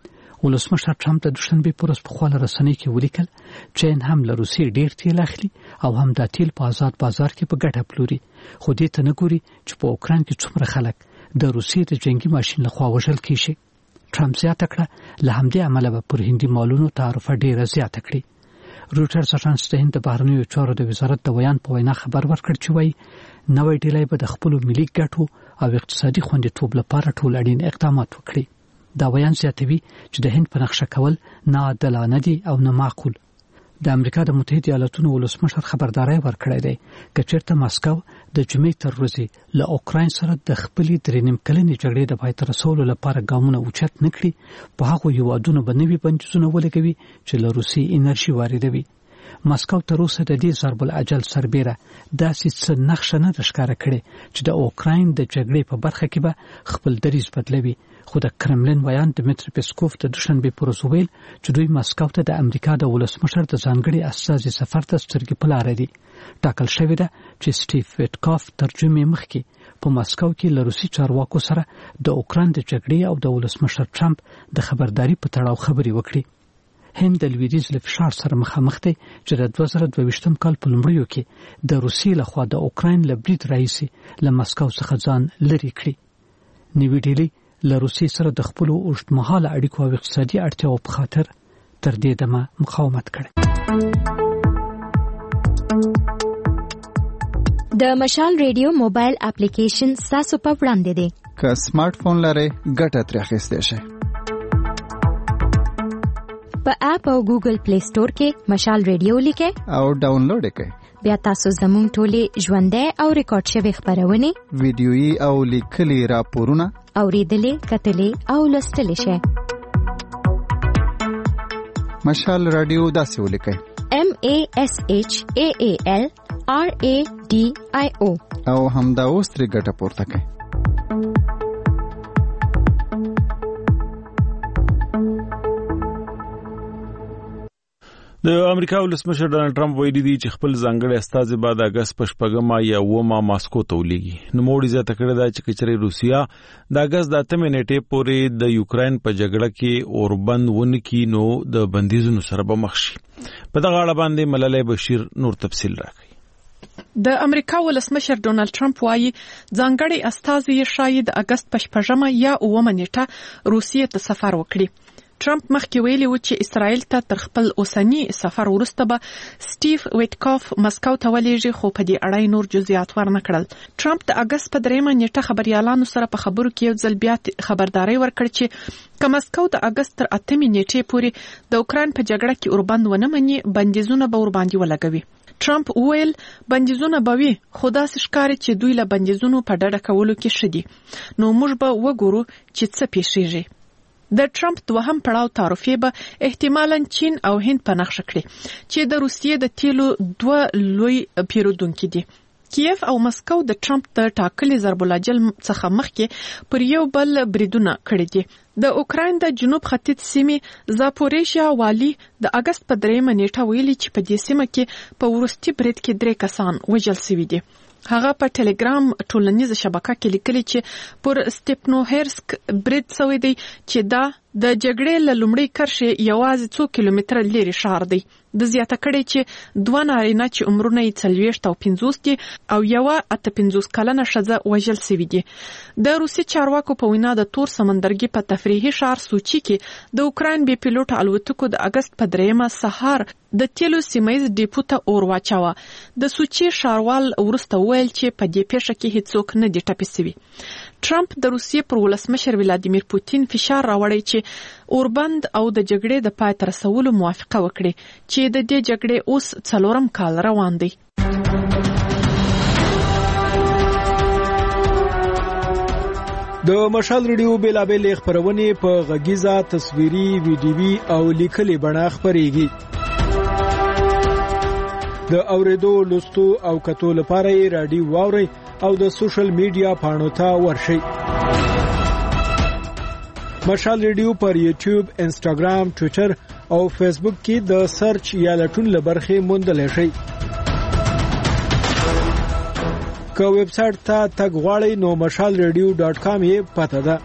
ولسمشر ټرمپ د دوشنبه پر ورځ په خپل رسنۍ کې ولیکل چې هم له روسیې ډیر تیل اخلي او هم د تیل په آزاد بازار کې په ګټه پلوري، خو دې ته نه ګوري چې په اوکران کې څومره خلک د روسیې د جنگي ماشين لخوا وژل کیږي. ټرمپ زیاته کړه له همدې عمله به پر هندي مالونو تعرفه ډیره زیاته کړي. رويټرز اژانس د هند د بهرنیو چارو د وزارت د بیان په وینا خبر ورکړ چې وایي نوې ډیلۍ به د خپل ملي ګټو او اقتصادي خوندیتوب لپاره ټول اړین اقدامات وکړي. دا بیان زیاتوي چې د هند په نقشه کول نه عادلانه دي او نه معقول. د امریکا د متحده ایالاتونو ولسمشر خبرداري ورکړی دی چې چیرته ماسکو د جمعې تر ورځې له اوکرين سره د خپلې درې نیم کلنې جګړې د پای ته رسولو لپاره ګامونه اوچت نکړي، په هغه یوادونو باندې بندیزونه ولګوي چې له روسي انرژي واردوي. ماسکو تر اوسه د دې ضرب العجل سربېره داسې څه نقشه نه ښکاره کړې چې د اوکرين د جګړې په برخه کې به خپل دریځ بدلوي. خو د کرملین ویان دمیتری پیسکوف د دوشنبه پر ورځ ویل چې دوی ماسکو ته د امریکا د ولسمشر د ځانګړي استازي سفر ته سترګې په لار دي. ټاکل شوې ده چې سټیف ویټکاف ترجمه مخکې په ماسکو کې له روسي چارواکو سره د اوکران د جګړې او د ولسمشر ټرمپ د خبرداري په تړاو خبرې وکړي. هند د لویدیز له فشار سره مخامخ دی چې د دوه زره دوه ویشتم کال په لومړیو کې د روسیې لخوا د اوکرين له برید راځي له ماسکو څخه ځان لري کړی. نیو ډیلی له روسیې سره د خپل اوږدمهاله اړیکو او اقتصادي اړتیاو په خاطر تر دې دمه مقاومت کړی. د مشال ریډیو موبایل اپلیکیشن تاسو په وړاندې دی. که سمارټ فون لرئ ګټه ترې اخیستی شئ. په اپ او ګوګل پلی سٹور کې مشال ریډیو لیکئ او ډاونلوډ کړئ. بیا تاسو زموږ ټولې ژوندۍ او ریکارډ شوی خبرونه ویډیويي او لیکلي راپورونه اوریدلې کتلې او لوستلې شئ. مشال رادیو داسې ولیکئ: M A S H A A L R A D I O او همدا اوس ترې ګټه پورته کړئ. د امریکا ولسمشر ډانلډ ټرمپ ویلي دی چې خپل ځانګړي استازي بعد اگست په شپږمه یا اومه ماسکو ته ولېږي. نو موړي زیاته کړې ده چې کچري روسیا د اگست د اتمې نیټې پورې د یوکرين په جګړه کې اوربند ونکي نو د بندیزونو سره به مخ شي. په دغه اړه باندې ملالۍ بشیر نور تفصیل راکړي. د امریکا ولسمشر ډونالد ټرمپ وايي ځانګړي استازي شاید د اگست په شپږمه یا اومه نیټه روسیې ته سفر وکړي. ټرمپ مخکې ویلي و چې اسرائیل ته تر خپل اوسنی سفر وروسته به سټیو ویټکاف مسکو ته ولېږي، خو په دې اړه نور جزئیات ورنکړل. ټرمپ د اگست په دریمه نیټه خبريالانو سره په خبرو کې یو ځل بیا خبرداري ورکړه چې که مسکو د اگست تر اتمې نیټې پورې د اوکران په جګړه کې اوربند ونه مني، بندیزونه به ور باندې ولګوي. ټرمپ ویل بندیزونه به وي، خو داسې ښکاري چې دوی له بندیزونو په ډډه کولو کې شدي. نو موږ به وګورو چې څه پیښیږي. د ټرمپ دوهم پړاو تعرفې به احتمالاً چین او هند په نقشه کړي چې د روسیې د تیلو دوه لوی پیرودونکي دي. کیف او مسکو د ټرمپ د ټاکلي ضرب العجل څخه مخکې پر یو بل بریدونه کړي دي. د اوکراین د جنوب ختیځ سیمې زاپوریژیا والی د اگست په دریمه نیټه ویلي چې په دې سیمه کې په ورستي برید کې درې کسان وژل شوي دي. هغه په ټلګرام ټولنیزه شبکه کې لیکلي چې پر سټیپنوهرسک برید شوی دی چې دا د جګړې له لومړۍ کرښې یوازې څو کیلومتره لرې ښار دی. د زیاته کړي چې دوه نارینه چې عمرونه یې څلوېښت او پنځوس دي او یوه اته پنځوس کلنه ښځه وژل شوي دي. د روسي چارواکو په وینا د تور سمندرګي په تفریحي ښار سوچي کې د اوکراین بې پیلوټ الوتکو د اگست په دریمه سهار د تیلو سیمایز ډیپو ته اور واچاوه. د سوچي ښاروال وروسته ویل چې په دې پیښه کې هیڅوک نه دي ټپي شوي. ټرمپ د روسیې پر ولسمشر ولادیمیر پوتین فشار راوړی چې اوربند او د جګړې د پای ته رسولو موافقه وکړي چې د دې جګړې اوس څلورم کال روان دی. د مشال ریډیو بیلابل خبرونه په غږیزه تصویري ویډیوي او لیکلي بڼه خبريږي. د اوریدو لوستو او کتو لپاره رادیو واوري او د سوشل میډیا پاڼو ته ورشئ. مشال ریډیو پر یوټیوب، انسټاګرام، ټوئیټر او فیسبوک کې د سرچ یا لټون لبرخه موندل شي. که ویب سټ ته تګ غواړئ نو مشال ریډیو ډاټ کام یې پته ده.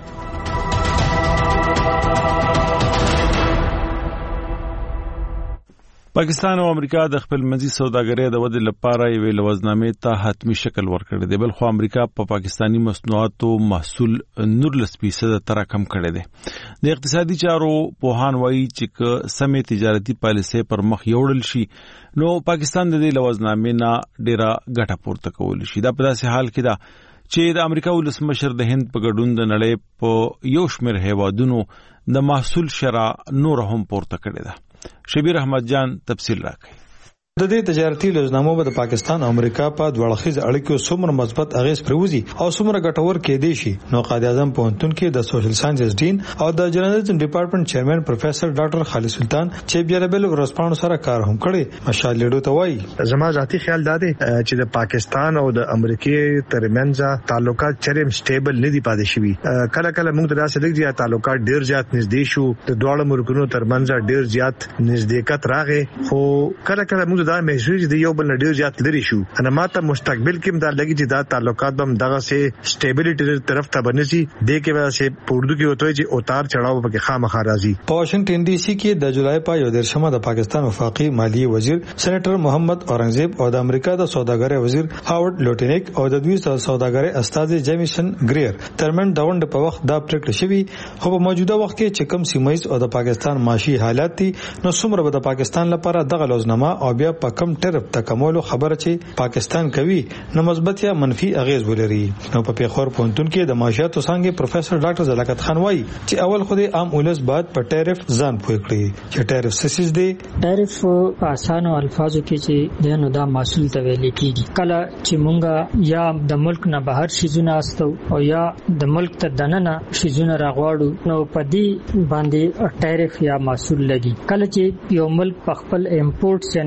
پاکستان او امریکا د خپل منځي سوداګرۍ د ودې لپاره یوې لوزنامې ته حتمی شکل ورکړی دی، بل خو امریکا په پا پاکستانی مصنوعاتو محصول نورلس فیصد تر کم کړی دی. د اقتصادي چارو پوهان وایي چې سمې تجارتي پالیسۍ پر مخ یوړل شي نو پاکستان د دې لوزنامې نه ډیره ګټه پورته کولی شي. دا په داسې حال کې ده چې د امریکا ولسمشر د هند په ګډون د نړۍ په یو شمېر هیوادونو د محصول شرح نور هم پورته کړې ده. شبیر احمد جان تفصیل راکړي. د دې تجارتي لوزنامو به د پاکستان او امریکا په دوړخیز اړیکو څومره مثبت اغیز پروزي او څومره ګټور کېدی شي. نو قائد اعظم پوهنتون کې د سوشل ساينسز ډین او د جرنالیزم ډپارټمنټ چیرمن پروفیسور ډاکټر خالد سلطان چې بیا بل ورسپانو سره کار هم کړي. مشال لیډو ته وایي زما ذاتی خیال دا دی چې د پاکستان او د امریکای ترمنځ تعلقات چرېم سټیبل نه دي پاتې شوي. کله کله موږ د راسه لګي تعلقات ډیر زیات نږدې شو، د دوه ملکونو ترمنځ ډیر زیات نږدېکت راغی، خو کله کله موږ دا محسوس دي یو بل ډیر زیات لري شو. انا ماته مستقبل کې دا لګي چې دا تعلقات هم دغه سه سټیبلیټی طرف ته بنسي، د کې وجه سه پوردو کې وته چې اوتار چړاو پکې خامخا راځي. په واشنگټن ډي سي کې د جولای په یو درشمه د پاکستان وفاقي مالیه وزیر سېنیټر محمد اورنګزیب او د امریکا د سوداګرۍ وزیر هاورډ لوټینیک او د دوی سوداګرۍ استاد جیمیسن ګریر ترمن داوند په وخت دا پریکړه شوی، خو په موجوده وخت کې چې کم سیمایز او د پاکستان معاشي حالات دي نو څومره به د پاکستان لپاره دغه لوزنامه او بیا په کم ټرف تکامل خبره چې پاکستان کوي نو مثبت یا منفي اغیز ولري. نو په پیښور پونتون کې د معاشاتو څنګه پروفیسور ډاکټر زلاکت خان وایي چې اول خو د عام اولس بعد په ټریف ځان پوي کړی چې ټریف سیسز دی. ټریف په اسانو الفاظو کې چې د نو دا محصول ته ویل کېږي. کله چې مونږه یا د ملک نه بهر شیزونه استو او یا د ملک ته دننه شیزونه راغواړو نو په دې باندې ټریف یا محصول لګي. کله چې یو ملک په خپل امپورټس یعنی په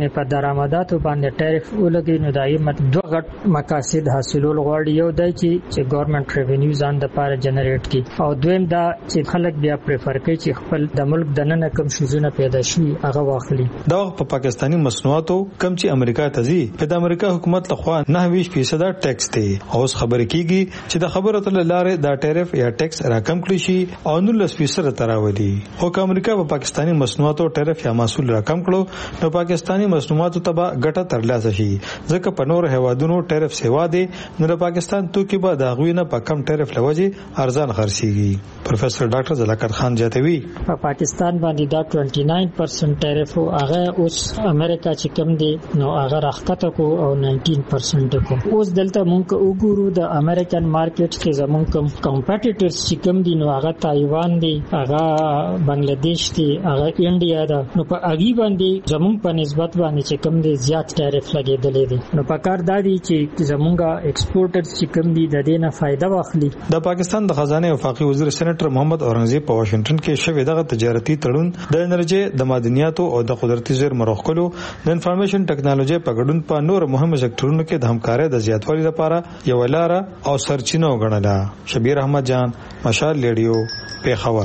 درآمداتو باندې ټیرف ولګي نو دایمه دوه غټ مقاصد حاصلول غواړي. یو دی چې ګورنمنت ریونیو ځان د پاره جنریټ کړي او دویم دا چې خلک بیا پریفر کوي چې خپل د ملک دننه کم شوزونه پیدا شي هغه واخلي. دا په پاکستانی مصنوعاتو کم چې امریکا ته ځي په د امریکا حکومت لخوا نه ویش فیصد ټیکس دی. اوس خبرې کیږي چې د خبرو تل لارې دا ټیرف یا ټیکس راکم کړي شي او نو لس فیصد تراولي. او که امریکا په پاکستانی مصنوعاتو ټیرف یا محصول راکم کړو نو پاکستانی مصنوعاتو ته به ګټه ترلاسه شي ځکه په نور هوادونو ټیرف سیوا دی نو د پاکستان توکي به د غوینه په کم ټیرف لوجه ارزان خرڅيږي. پروفیسور ډاکټر زلاکت خان جاتوي په پاکستان باندې دا نود و نه پرسنټ ټیرف هغه اوس امریکا چې کم دی نو هغه راخته کو او نولس پرسنټ کو. اوس دلته مونږ وګورو د امریکن مارکیټ کې زمونږ کوم کمپټیټرز چې کم دي نو هغه تایوان دی هغه بنگلاديش دی هغه انډیا ده نو په اغي باندې زمونږ په نسبت باندې چې کم دي زیات ټیرف لګیدلې دي نو په کار دادي چې زمونږه ایکسپورټرز چې کم دي د دې نه فائدہ واخلي. د پاکستان د خزانه وفاقي وزیر سېنیټر محمد اورنګزیب په واشنگټن کې شوې دغه تجارتي تړون د انرژي د معدنیاتو او د قدرتي زیرمو مرخلو د انفارمیشن ټیکنالوژي په ګډون په نور مهمو سکتورونو کې د همکارۍ د زیاتوالي لپاره یو لار او سرچینه وګڼله. شبیر احمد جان، مشال ریډیو، پیښور.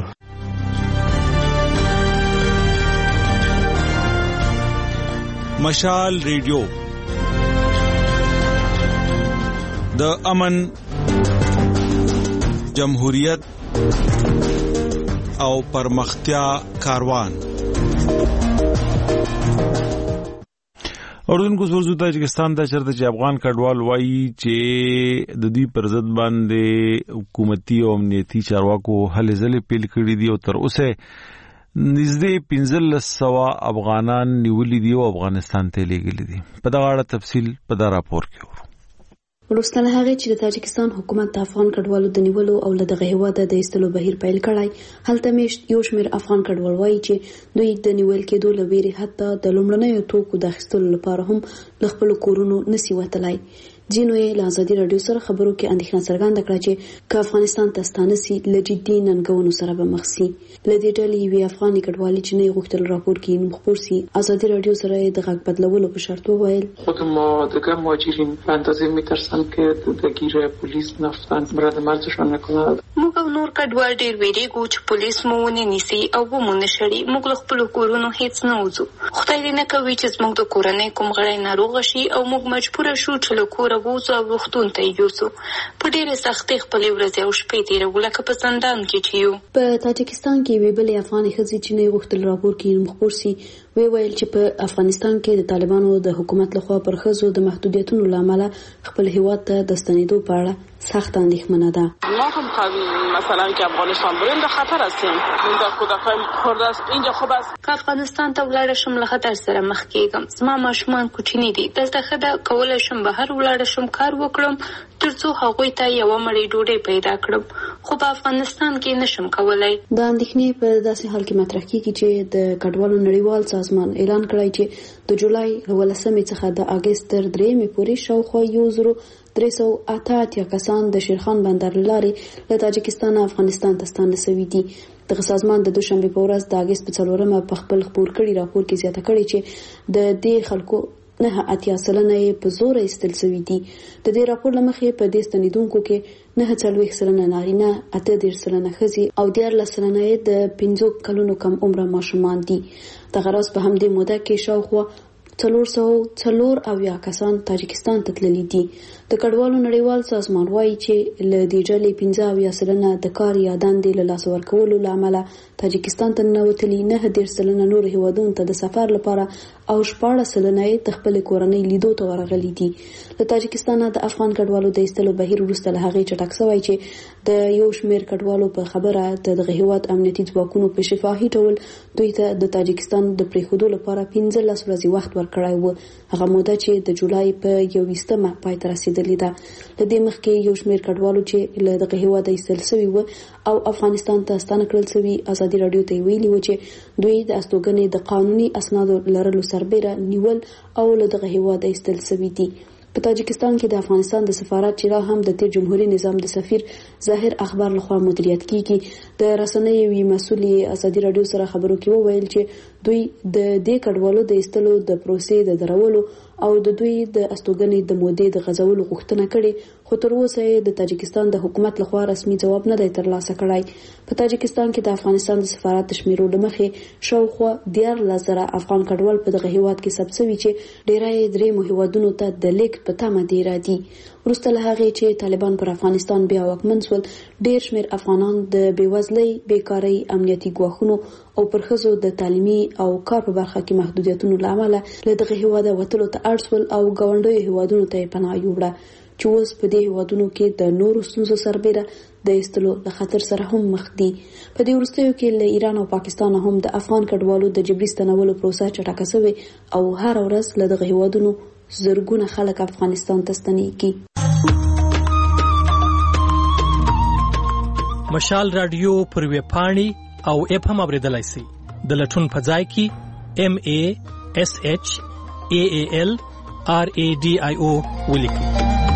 مشال ریډیو د امن، جمهوریت او پرمختیا کاروان. اردن کو زورزو تاجکستان دا چرته چې افغان کډوال وایي چې د دې پر ضد باندې حکومتي او امنیتي چارواکو هلې ځلې پیل کړې دي او تر اوسه نږدې پنځلس سوه افغانان نیولي دي او افغانستان ته لیږلي دي. په دغه اړه تفصیل په دا راپور کې ورو. ورسته له هغه چې د تاجکستان حکومت د افغان کډوالو د نیولو او له دغه هیواده د ایستلو بهیر پیل کړای، هلته میشت یو شمېر افغان کډوال وایي چې دوی د نیول کېدو له ویرې حتی د لومړنیو توکو د اخیستلو لپاره هم له خپلو کورونو نسی وتلی. ځینو یې له ازادي راډیو سره خبرو کې اندېښنه څرګنده کړه چې که افغانستان ته ستانه سي له جدي ننګونو سره به مخ سي. له دې ډلې یوې افغاني کډوالې چې نه یې غوښتل راپور کړي نوم خپور سي، ازادي راډیو سره یې د غږ بدلولو په شرط وویل خود ما دیگه مهاجرین به اندازه میترسن که درگیر پلیس نفتن رد مرزشان نکنند. موږ نور کډوال ډېر ویریږو چې پولیس مو ونه نیسي او ومو نه شړي. موږ له خپلو کورونو هیڅ نه وځو. خدای دې نه کوي چې زموږ د کورنۍ کوم غړی ناروغه شي او موږ مجبوره شو چې له کوره ووځو او روغتون ته یوسو. په ډېرې سختۍ خپلې ورځې او شپې تېروو لکه په زندان کې چې یو. په تاجکستان کې یوې بلې افغانې ښځې چې نه یې غوښتل راپور کړي نوم خپور سي وی ویل چې په افغانستان کې د طالبانو د حکومت لخوا پر ښځو د محدودیتونو له امله خپل هیواد ته د ستنېدو په اړه سخت اندېښمنه ده. ما هم مثلا که افغانستان بریم در خطر هستیم. من در کودکان خورده است اینجا خوب است. که افغانستان ته ولاړ شم له خطر سره مخ کېږم. زما ماشومان کوچني دي. دلته ښه ده کولی شم بهر ولاړ شم کار وکړم ترڅو هغوی ته یوه مړۍ ډوډۍ پیدا کړم، خو په افغانستان کې نشم کولی. دا اندېښنې په داسې حال کې مطرح کېږي چې د کډوالو نړیوال سازمان اعلان کړی چې د جولای لسمې څخه د اګست تر درېیمې پورې شاوخوا یو زرو درې سوه اته اتیا کسان د شیرخان بندر له لارې له تاجکستان افغانستان ته ستانه سوي دي. دغه سازمان د دوشنبې په ورځ د اګست په څلورمه په خپل خپور کړي راپور کې زیاته کړې چې د دې خلکو نه اتیا سلنه یې په زور ایستل سوي دي. د دې راپور له مخې په دې ستنېدونکو کې نه څلوېښت سلنه نارینه، اته دېرش سلنه ښځې او دیارلس سلنه یې د پنځو کلونو کم عمره ماشومان دي. دغه راز په همدې موده کې شاوخوا څلور سوه څلور اویا کسان تاجکستان ته تللي دي. د کډوالو نړیوال سازمان وایي چې له دې ډلې پنځه اویا سلنه د کار یا دندې له لاسه ورکولو له امله تاجکستان ته ننوتلي، نه دېرش سلنه نور هیوادونو ته د سفر لپاره او شپاړس سلنه یې د خپلې کورنۍ لیدو ته ورغلي دي. له تاجکستانه د افغان کډوالو د ایستلو بهیر وروسته له هغې چټک شوی چې د یو شمېر کډوالو په خبره د دغه هیواد امنیتي ځواکونو په شفاهي ډول دوی ته د تاجکستان د پرېښودو لپاره پنځلس ورځې وخت ورکړی و، هغه موده چې د جولای په یوویشتمه پای ته رسېدلې ده. له دې مخکې یو شمېر کډوالو چې له دغه هیواده ایستل سوي و او افغانستان ته ستانه کړل سوي ازادي راډیو ته ویلي و چې دوی د استوګنې د قانوني اسنادو لرلو سربیره نیول او له دغه هیواده ایستل سوي دي. په تاجکستان کې د افغانستان د سفارت چې لا هم د تیر جمهوریت نظام د سفیر ظاهر اخبار لخوا مدیریت کیږي. د رسنیو وی مسولې ازادي رادیو سره خبرو کې وویل چې دوی د دې کډوالو د ایستلو د پروسې د درولو او د دوی د استوګنې د مودې د غځولو غوښتنه کړې، خو تر اوسه د تاجکستان د حکومت لخوا رسمي ځواب نه دی ترلاسه کړی. په تاجکستان کې د افغانستان د سفارت د شمیرو لمخې شاوخوا دیارلس زره افغان کډوال په دغه هیواد کې ثبت شوي چې ډیری درې هیوادونو ته د لیک په تمه دی راځي. وروسته له هغې چې طالبان پر افغانستان بیا واکمن شول، ډیر شمیر افغانان د بېوزلۍ، بیکارۍ، امنیتي ګواښونو او پر ښځو د تعلیمي او کار په برخه کې محدودیتونو له امله له دغه هیواده وتلو ته اړ شول او ګاونډیو هیوادونو ته یې پناه یووړه، چې اوس په دې هیوادونو کې د نورو ستونزو سربیره د ایستلو له خطر سره هم مخ دي. په دې وروستیو کې له ایران او پاکستان هم د افغان کډوالو د جبري ستنولو پروسه چټکه شوې او هر ورځ له دغه هیوادونو زرګونه خلک افغانستان ته ستنېږي. مشال رادیو پر ویب پاڼې او اپ هم اوریدلای شئ. د لټون په ځای کې ام ا اس اچ ا ا ال ار ا ډي آی او ولیکئ.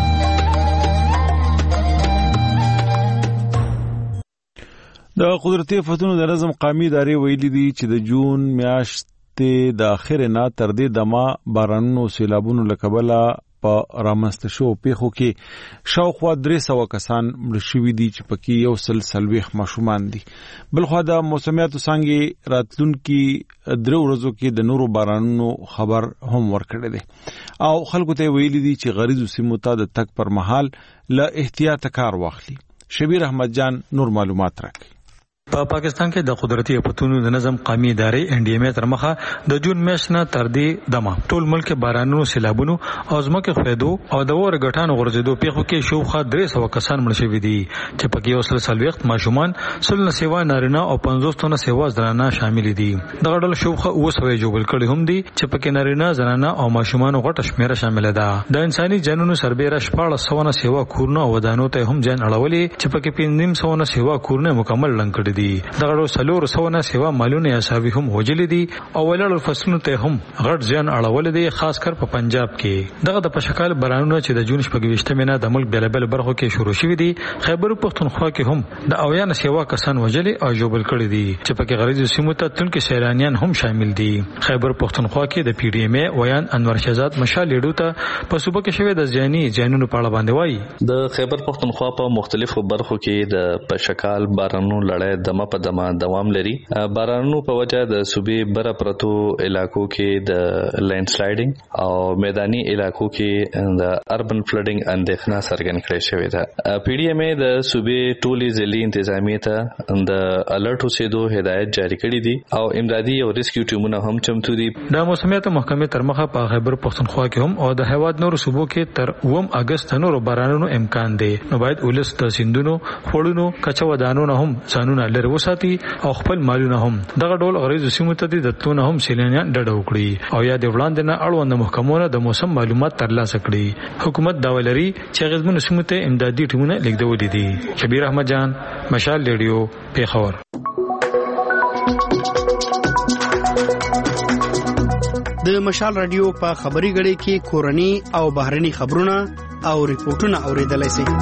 د قدرتي آفتونو د نظم قومي ادارې ویلي دي چې د جون میاشتې د اخر نه تر دې دمه بارانونو سیلابونو له کبله په رامنځته شوو پیښو کې شاوخوا درې سوه کسان مړه شوي دي چې پکې یو سل څلوېښت ماشومان دي. بلخوا د موسمیاتو څانګې راتلونکي درې ورځو کې د نورو بارانونو خبر هم ورکړی دی او خلکو ته ویلي دي چې غریزو سیمو ته د تګ پر مهال له احتیاطه کار واخلي. شبیر احمد جان نور معلومات راکړي. په پاکستان کې د قدرتي آفتونو د نظم قومي ادارې ان ډي ام تر مخه د جون میاشت نه تر دې دمه ټول ملک بارانونو، سیلابونو او ځمکې ښویدو او د اور غټانو غورځېدو پیښو کې شاوخوا درې سوه کسان مړه شوي دي چې پکې یو سل څلوېښت ماشومان، سل نه سیوا نارینه او پنځوس تنه سیوا زنانه شامل دي. دغه ډله شاوخوا اوه سوه جوړ کړي هم دي چې پکې نارینه، زنانه او ماشومان غټه شمیره شامل ده. د انساني جنونو سربېره شپاړس سوه نه سیوا کورونه او ودانو ته هم جان اړولې چې پکې پنځه سوه نه سیوا کورونه مکمل لنګ کړي دي. دغه سلور سوه نه سیوا مالونه یا ساوي هم وجلې دي او ولړ فصلونو ته هم غټ ځان اړول دي، خاص کر په پنجاب کې. دغه د پشکال بارانونو چې د جون شپږ مینه د ملک بیلابل برخو کې شروع شوي دي، خیبر پختونخوا کې هم د اویا نه سیوا کسان وجلې او جوبل کړي دي چې پکې غریزو سیمو ته تونکي سیلانیان هم شامل دي. خیبر پختونخوا کې د پی ډی ایم ای ویان انور شهزاد مشال لیډو ته په صوبه کې شوی د ځاني جنونو په اړه باندې وایي. د خیبر پختونخوا په مختلفو برخو کې د پشکال بارانونو لړۍ دمه په دمه دوام لري. بارانونو په وجه د صوبې بره پرتو علاقو کې د لینډ سلایډینګ او میداني علاقو کې د اربن فلډینګ اندېښنه څرګند کړې شوې ده. پی ډی ایم ای د صوبې ټولي ضلعي انتظامیې ته د الرټ اوسېدو هدایت جاری کړي دي او امدادي او ریسکیو ټیمونه هم چمتو دي. د موسمیاتو محکمې تر مخه په خیبر پختونخوا کې هم او د هیواد نورو صوبو کې تر اووم اگست نورو بارانونو امکان دی. نو باید ولس د سیندونو، خړونو، کچا ودانونو هم ځانونه لري وساتي او خپل مالونه هم دغه ډول غریزو سیمو ته د تونه هم سیلانیان ډډه وکړي او یا د وړاندې نه اړوند محکمو د موسم معلومات ترلاسه کړي. حکومت دا ولري چې غزمن سیمو ته امدادي ټیمونه لیږدولې دي. شبیر احمد جان، مشال ریډیو، پیښور. د مشال رادیو په خبري غړي کې کورني او بهرني خبرونه او ریپورتونه اوریدلای شئ.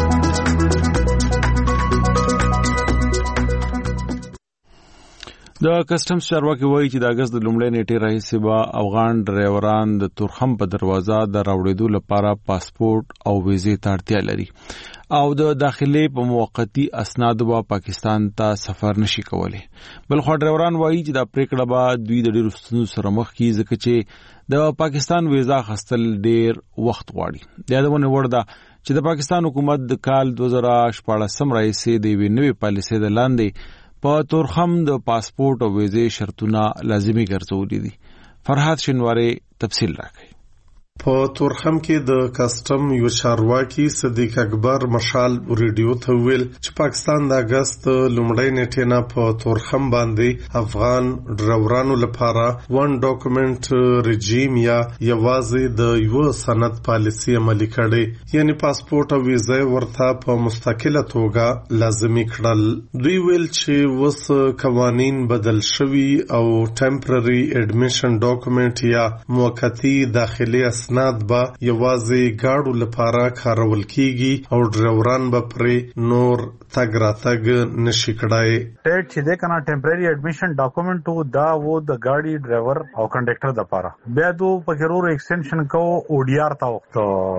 د کسټمز چارواکي وایي چې د اگست د لومړۍ نیټې راهیسې به افغان ډرایوران د تورخم په دروازه د راوړېدو لپاره پاسپورت او ویزې ته اړتیا لري او د داخلي په موقتی اسنادو به پاکستان ته سفر نشي کولی. بلخو ډرایوران وایي چې دا پریکړه به دوی د ډېرو ستونزو سره مخ کړي ځکه چې د پاکستان ویزا اخیستل ډېر وخت غواړي. د یادونه وړ ده چې د پاکستان حکومت د کال دوه زره شپاړسم راهیسې د یوې نوې پالیسۍ د لاندې په تورخم د پاسپورت او ویزې شرطونه لازمي ګرځولي دي. فرحات شنواری تفصیل راکړي. په تورخم کې د کسټم یو چارواکي صدیق اکبر مشال ریډیو ته ویل چې پاکستان د اگست لومړۍ نیټې نه په تورخم باندې افغان ډرایورانو لپاره ون ډاکومنټ رژیم یا یوازې د یو سند پالیسي عملي کړي، یعنی پاسپورت او ویزه ورته په مستقله توګه لازمي کړل. دوی ویل چې وس قوانین بدل شوي او ټمپرري اډمیشن ډاکومنټ یا موقتی داخلي اسناد به یوازې گاډو لپاره کارول کیږي او ډرایوران به پرې نور تګ راتګ نشي کړای. ټیټ چې د کنه ټمپرری اډمیشن ډاکومنټ دا وو د گاډي ډرایور او کنډکټر د لپاره بیا دو پکرور ایکسټنشن کو او ډی آر تا وخت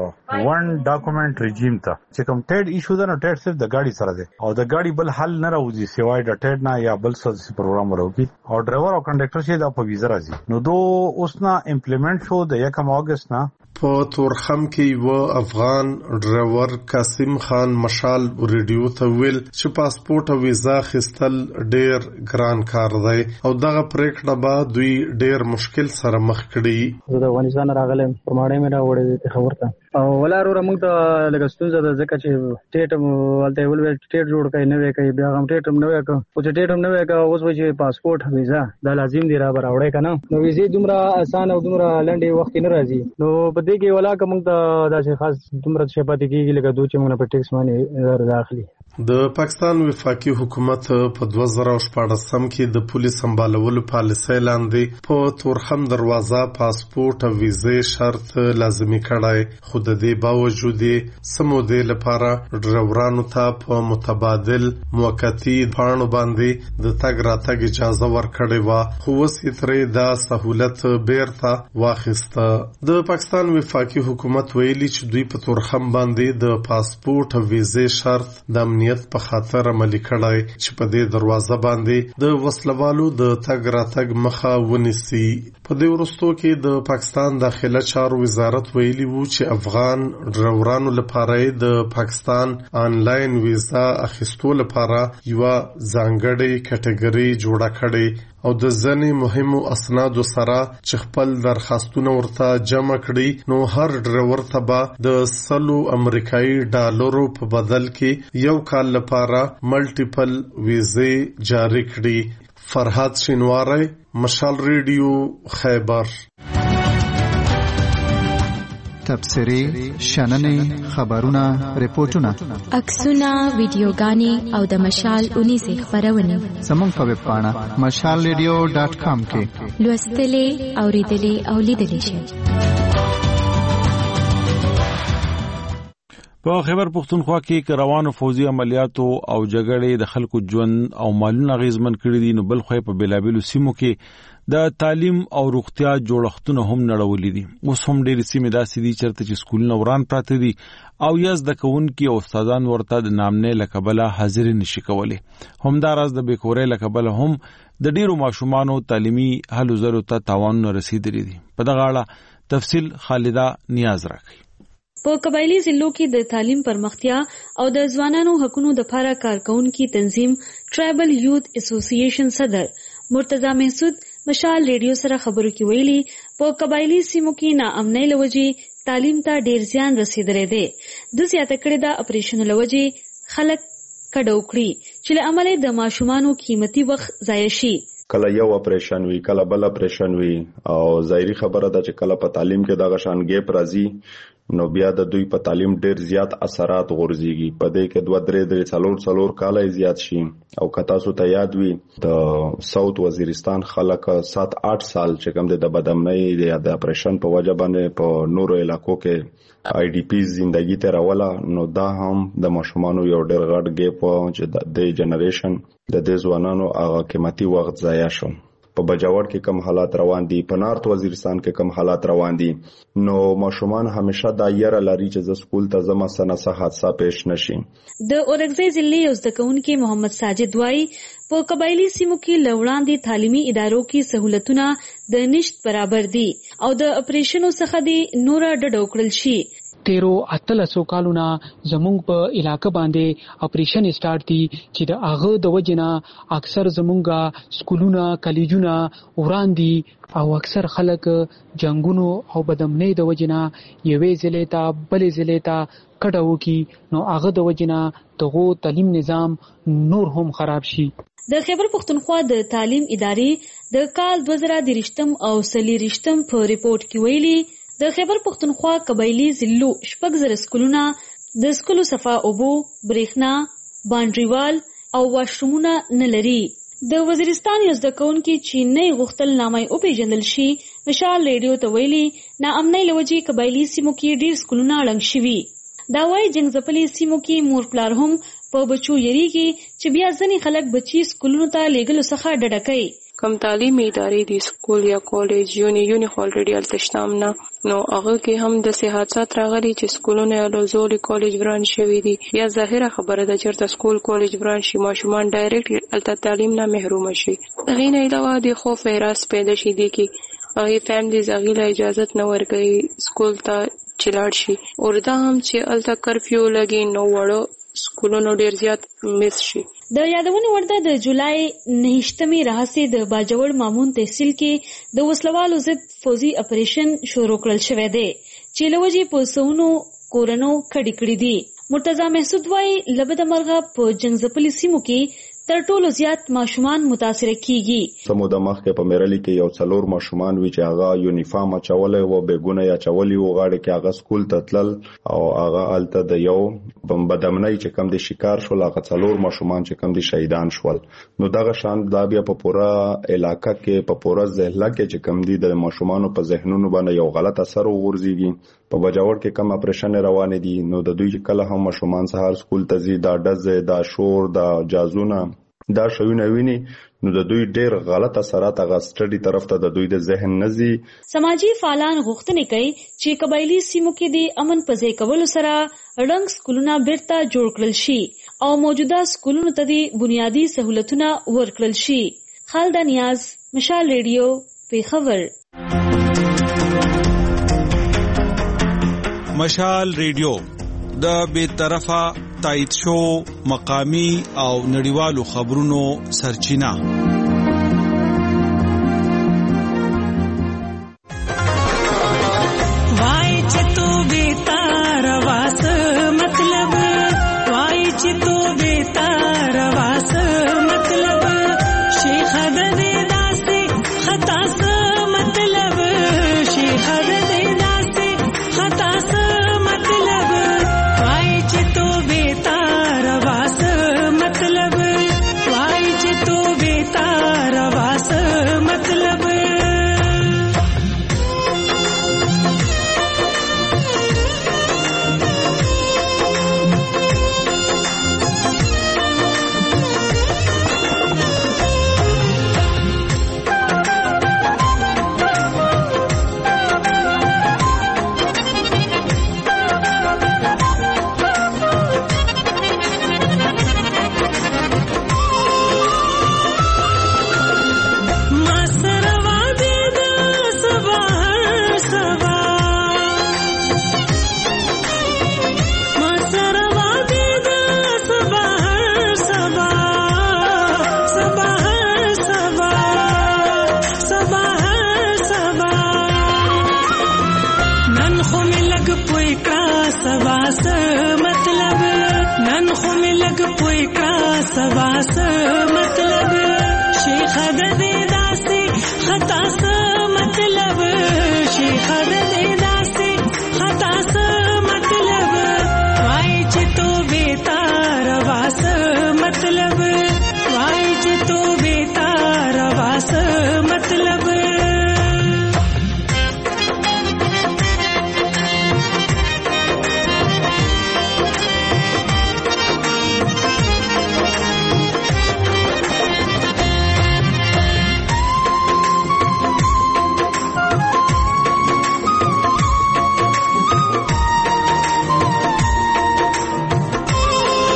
ون ډاکومنټ رژیم ته چې کوم ټیټ ایشو ده نو ټیټ صرف د گاډي سره ده او د گاډي بل حل نه راوځي سیوای د ټیټ نه یا بل څه پروګرام وروږي او ډرایور او کنډکټر چې دا په ویزا راځي نو دو اوس نه امپلیمنٹ شو د یکم اگست نه. په تورخم کې و افغان ډرایور قاسم خان مشال ریډیو ته ویل چې پاسپورت او ویزا خستل ډیر ګران کار دی او دغه پریکړه به دوی ډیر مشکل سره مخ کړي. زه د افغانستان راغلم په ماړې مې راوړې خبرته او ولارو موږ ته لکه ستونزه ده ځکه چې ټیټ ولته ول ټیټ جوړ کړي نه وي کوي بیا هم ټیټ هم نه وي کوي او چې ټیټ هم نه وي کوي اوس وایي چې پاسپورت ویزا دا لازم دی را راوړې کنه نو ویزې دومره آسان او دومره لنډي وخت نه راځي نو په دې کې ولا کوم ته داسې خاص دومره شپاتې کېږي لکه دوی چې موږ په ټیکس باندې داخلي. د پاکستان وفاقي حکومت په دوه زره شپږم کې د پولیس سمبالولو پالیسۍ لاندې په تورخم دروازه پاسپورت او ویزې شرط لازمي کړای خو د دې باوجود سمودې لپاره ډرایورانو ته په متبادل موقتی پاڼو باندې د تګ راتګ اجازه ورکړې وه خو اوس یې ترې دا سهولت بیرته واخیسته. د پاکستان وفاقي حکومت ویلي چې دوی په تورخم باندې د پاسپورت او ویزې شرط د امنیت په خاطر عملي کړای چې په دې دروازه باندې د وسلوالو د تګ راتګ مخه ونیسي. په دې وروستو کې د پاکستان داخله چارو وزارت ویلي وو چې افغان ډرایورانو لپاره د پاکستان آنلاین ویزا اخیستو لپاره یو ځانګړی کټګوري جوړه کړي او د ځنې مهمو اسنادو سره چې خپل درخواستونه ورته جمع کړي نو هر ډرایور ته به د سلو امریکایي ډالرو په بدل کې یو کال لپاره ملټیپل ویزې جاری کړي. فرهاد شینواری مشال ریډیو خیبر. تبصری شننې خبرونه ریپورتونه عکسونه ویډیوګانې او د مشال اونې سه خبرونه زموږ په ویب پاڼه مشال ریډیو ډاټ کام کې لوستلې او ریډلې او لیدلې شئ. په خیبر پختونخوا کې روانو فوزي عملیاتو او جګړې د خلکو ژوند او مالونه غیزمن کړي دي نو بل خو په بیلابیلو سیمو کې د تعلیم او روغتیا جوړښتونه هم نړولې دي. اوس هم ډېر سیمې داسې دي چېرته چې سکولونه وران پراته دي او یا زده کوونکي او استادان ورته د نامنې له کبله حاضري نشي کولی. همداراز د بیکورۍ له کبله هم د ډېرو ماشومانو تعلیمي هلو ځلو ته تاوانونه رسیدلي دي. په دغه اړه تفصیل خالده نیاز راکوي. په قبایلی ضلعو کې د تعلیم پرمختیا او د ځوانانو حقوقو لپاره کارکونکو تنظیم ټرایبل یوث اسوسییشن صدر مرتضی محسود مشال ریډیو سره خبرو کې ویلي په قبایلی سیمو کې ناامنۍ لوجې تعلیم ته ډیر زیان رسیدلې ده. د زیاته کړې د اپریشن لوجې خلک کډو کړی چې له عمله د ماشومانو قیمتي وخت ضایع شي. کله یو اپریشن وی کله بل اپریشن وی او ظاهري خبره ده چې کله په تعلیم کې دغه شان ګیپ راځي نو بیا د دوی په تعلیم ډیر زیات اثرات غورځيږي. په دې کې دوه درې درې څلور څلور کاله زیات شي او کتا سو ته یاد وي د ساوث وزیرستان خلک سات آټ سال چې کوم د بدامنۍ د اپریشن په وجه باندې په نورو علاقو کې آی ډی پی زندگی ته راولا نو دا هم د ماشومانو یو ډیر غټ ګیپ و چې د جنریشن د دې ځوانانو هغه قیمتي وخت ضایع شو. په بجاوړ کې کم حالات روان دي، په نارت وزیرستان کې کم حالات روان دي، نو ماشومان همیشه دا یره لري چې ز سکول ته زما سنه سه حادثه پیش نشي. د اورګزای ضلع یو زده کوونکی محمد ساجد وای په قبایلی سیمو کې لوړاندې تعلیمي ادارو کې سہولتونه د نشټ برابر دي او د اپریشنو څخه دي نور ډډ وکړل شي. تیرو اتلسو کالونه زمونږ په علاقه باندې اپریشن سٹارټ دي چې د هغه د وجنه اکثر زمونږه سکولونه کالجونه وران دي او اکثر خلک جنگونو او بدامنۍ د وجنه یوې ضلع ته بلې ضلع ته کډو کی نو هغه د وجنه دغه تعلیم نظام نور هم خراب شي. د خیبر پختونخوا د تعلیم ادارې د کال دوه زره درشتم او سلیریشتم په ریپورت کې ویلي د خیبر پختونخوا قبایلی ضلعو شپږ زره سکولونه د سکولو صفا اوبو، برېښنا، باونډریوال او واشرومونه نه لري. د وزیرستان یو زده کوونکي چې نه غوښتل نامه او پیژندل شي مشال ریډیو ته ویلي ناامنۍ لوجې قبایلی سیمو کې ډیر سکولونه ړنګ شوي. دا وايي جنګ ځپلي سیمو کې مور پلار هم په بچو یریږي چې بیا ځنې خلک بچي سکولونو ته لیږلو څخه ډډه کوي. کم تعلیمي ادارې دي سکول یا کالج یونی یونی الریډي التشتام نه نو هغه کې هم د صحت راغلي چې سکولونه یا لوزولي کالج برانچ شوی دي یا ظاهره خبره ده چې سکول کالج برانچ شي ماشومان ډایرکټ الته تعلیم نه محروم شي. هغه نه علاوه د خوف احساس پیدا شي دي کې هغه فیملیز هغه له اجازه نه ورګي سکول ته چلاړ شي او دا هم چې الته کرفیو لګي نو وړو سکولونو ډیر زیات مس شي. د یادونې ورته د جولای نهشتمې راهیسې د باجوړ مامون تحصیل کې د وسلوالو ضد فوزي اپریشن شروع کړل شوی دی چې لوجې په سونو کورونو کډې کړې دي. مرتضی محسود وايي لبد مرغه په جنګ ځپلي سیمو کې تر ټولو زیات ماشومان متاثر کیږي. سمو د مخ کې په میرلی کې یو څلور ماشومان وی چې هغه یونیفارم چولې و بیګونه یا چولې و غاړه کې هغه سکول ته تلل او هغه الته د یو بمبدمنۍ چې کم دي شکار شول هغه څلور ماشومان چې کم دي شهیدان شول. نو دغه شان دا بیا په پورا علاقہ کې په پورا ځهلا کې چې کم دي د ماشومانو په ذهنونو باندې یو غلط اثر وغورځيږي. په بجاوړ کې کم اپریشن روان دي نو د دوی کله هم ماشومان سهار سکول ته ځي دا ډز دا شور دا جازونه دا شوونه ویني نو د دوی ډېر غلط اثرات هغه سټډي طرف ته د دوی د ذهن نزي. سماجی فعالان غوښتنه کوي چې قبایلی سیمو کې د امن پځای کولو سره رنګ سکولونه بیرته جوړ کړل شي او موجوده سکولونو ته د بنیادی سہولتونه ورکړل شي. خالد نیاز مشال ریډیو پیښور. مشال ریډیو د بې طرفه تایید شو مقامی او نړیوالو خبرونو سرچینه. وای چې تو بیتار واس مطلب وای چې تو بیتار واس مطلب شیخ د داسې خطا س مطلب شیخ د داسې خطا س مطلب وای چې تو بیتار واس مطلب وای چې تو بیتار واس مطلب.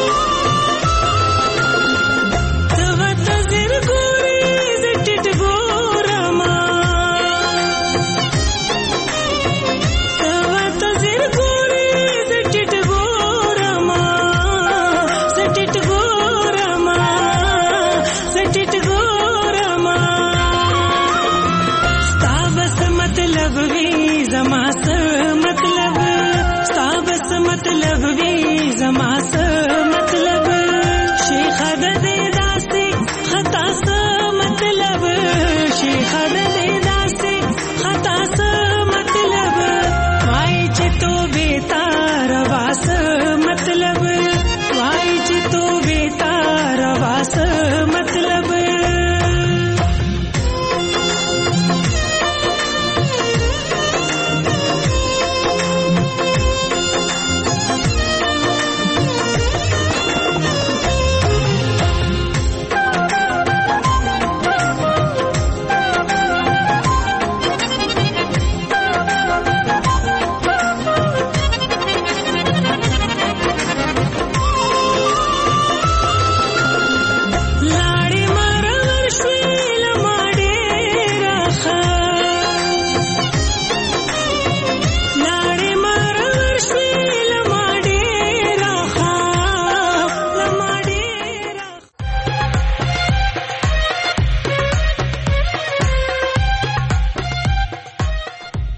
Go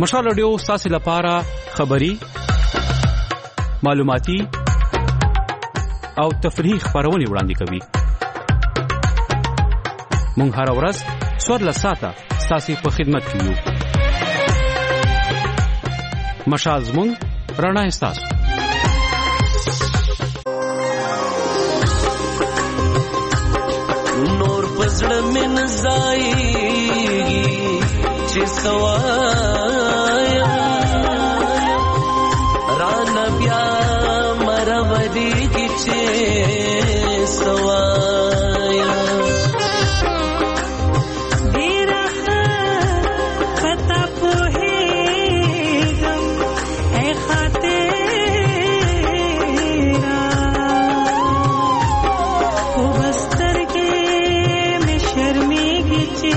مشال رادیو ستاسو لپاره خبری، معلوماتي او تفریحي خبرونه وړاندې کوي. مونږ هر ورځ څوارلس ساعته ستاسو په خدمت کې یو. مشال زموږ رڼا ستاسو. نور پزړه من زای چې سوایا ران بیا مرودی کی چې سوایا ډیره پتا پوهېږم اے خاطره خو بستر کې مې شرمېږي چې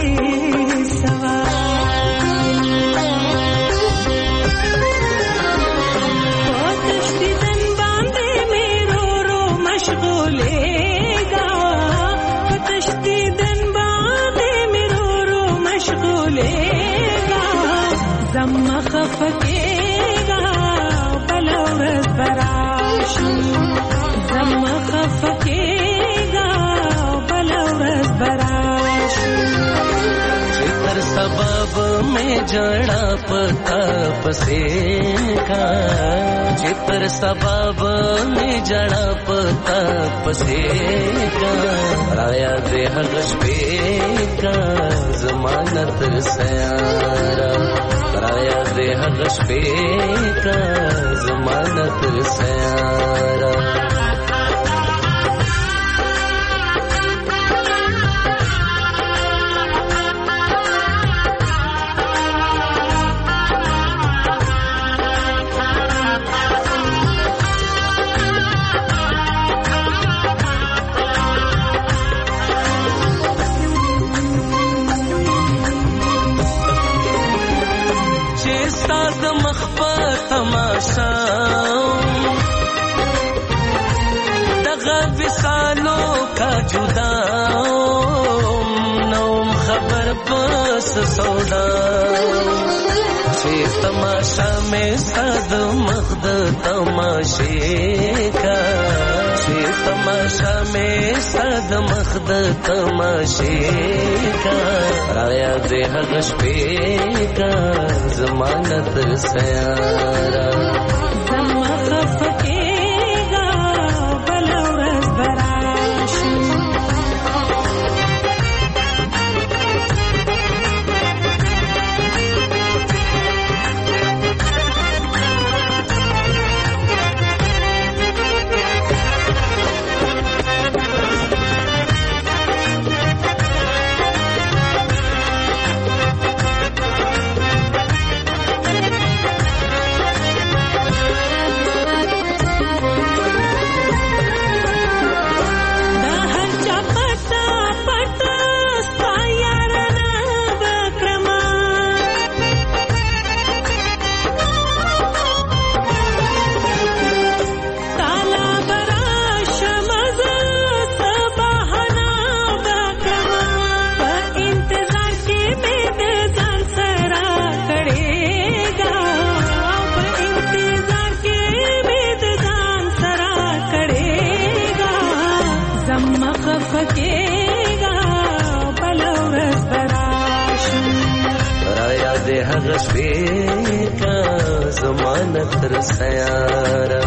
زما خفقېږه بل ورځ به راشي، زما خفقېږه بل ورځ به راشي. چې تر سبب مې جړه پتا پسې کا، چې تر سبب مې جړه پتا پسې کا، رایا دې هغه شپې کا زمانه تر سیاره، رایا دې هغه شپې کا زمانه تر سیاره. دغه وسالو کا جدا نوم خبر پس سودا چې تماشا میں صد مخد تماشے کا، چې تماشا میں صد مخد تماشے کا، رایا دې هغه شپې کا زمانه تر سیاره. زما خفقېږه بل ورځ به راشي. هغه شپې کا زمانه تر سیاره.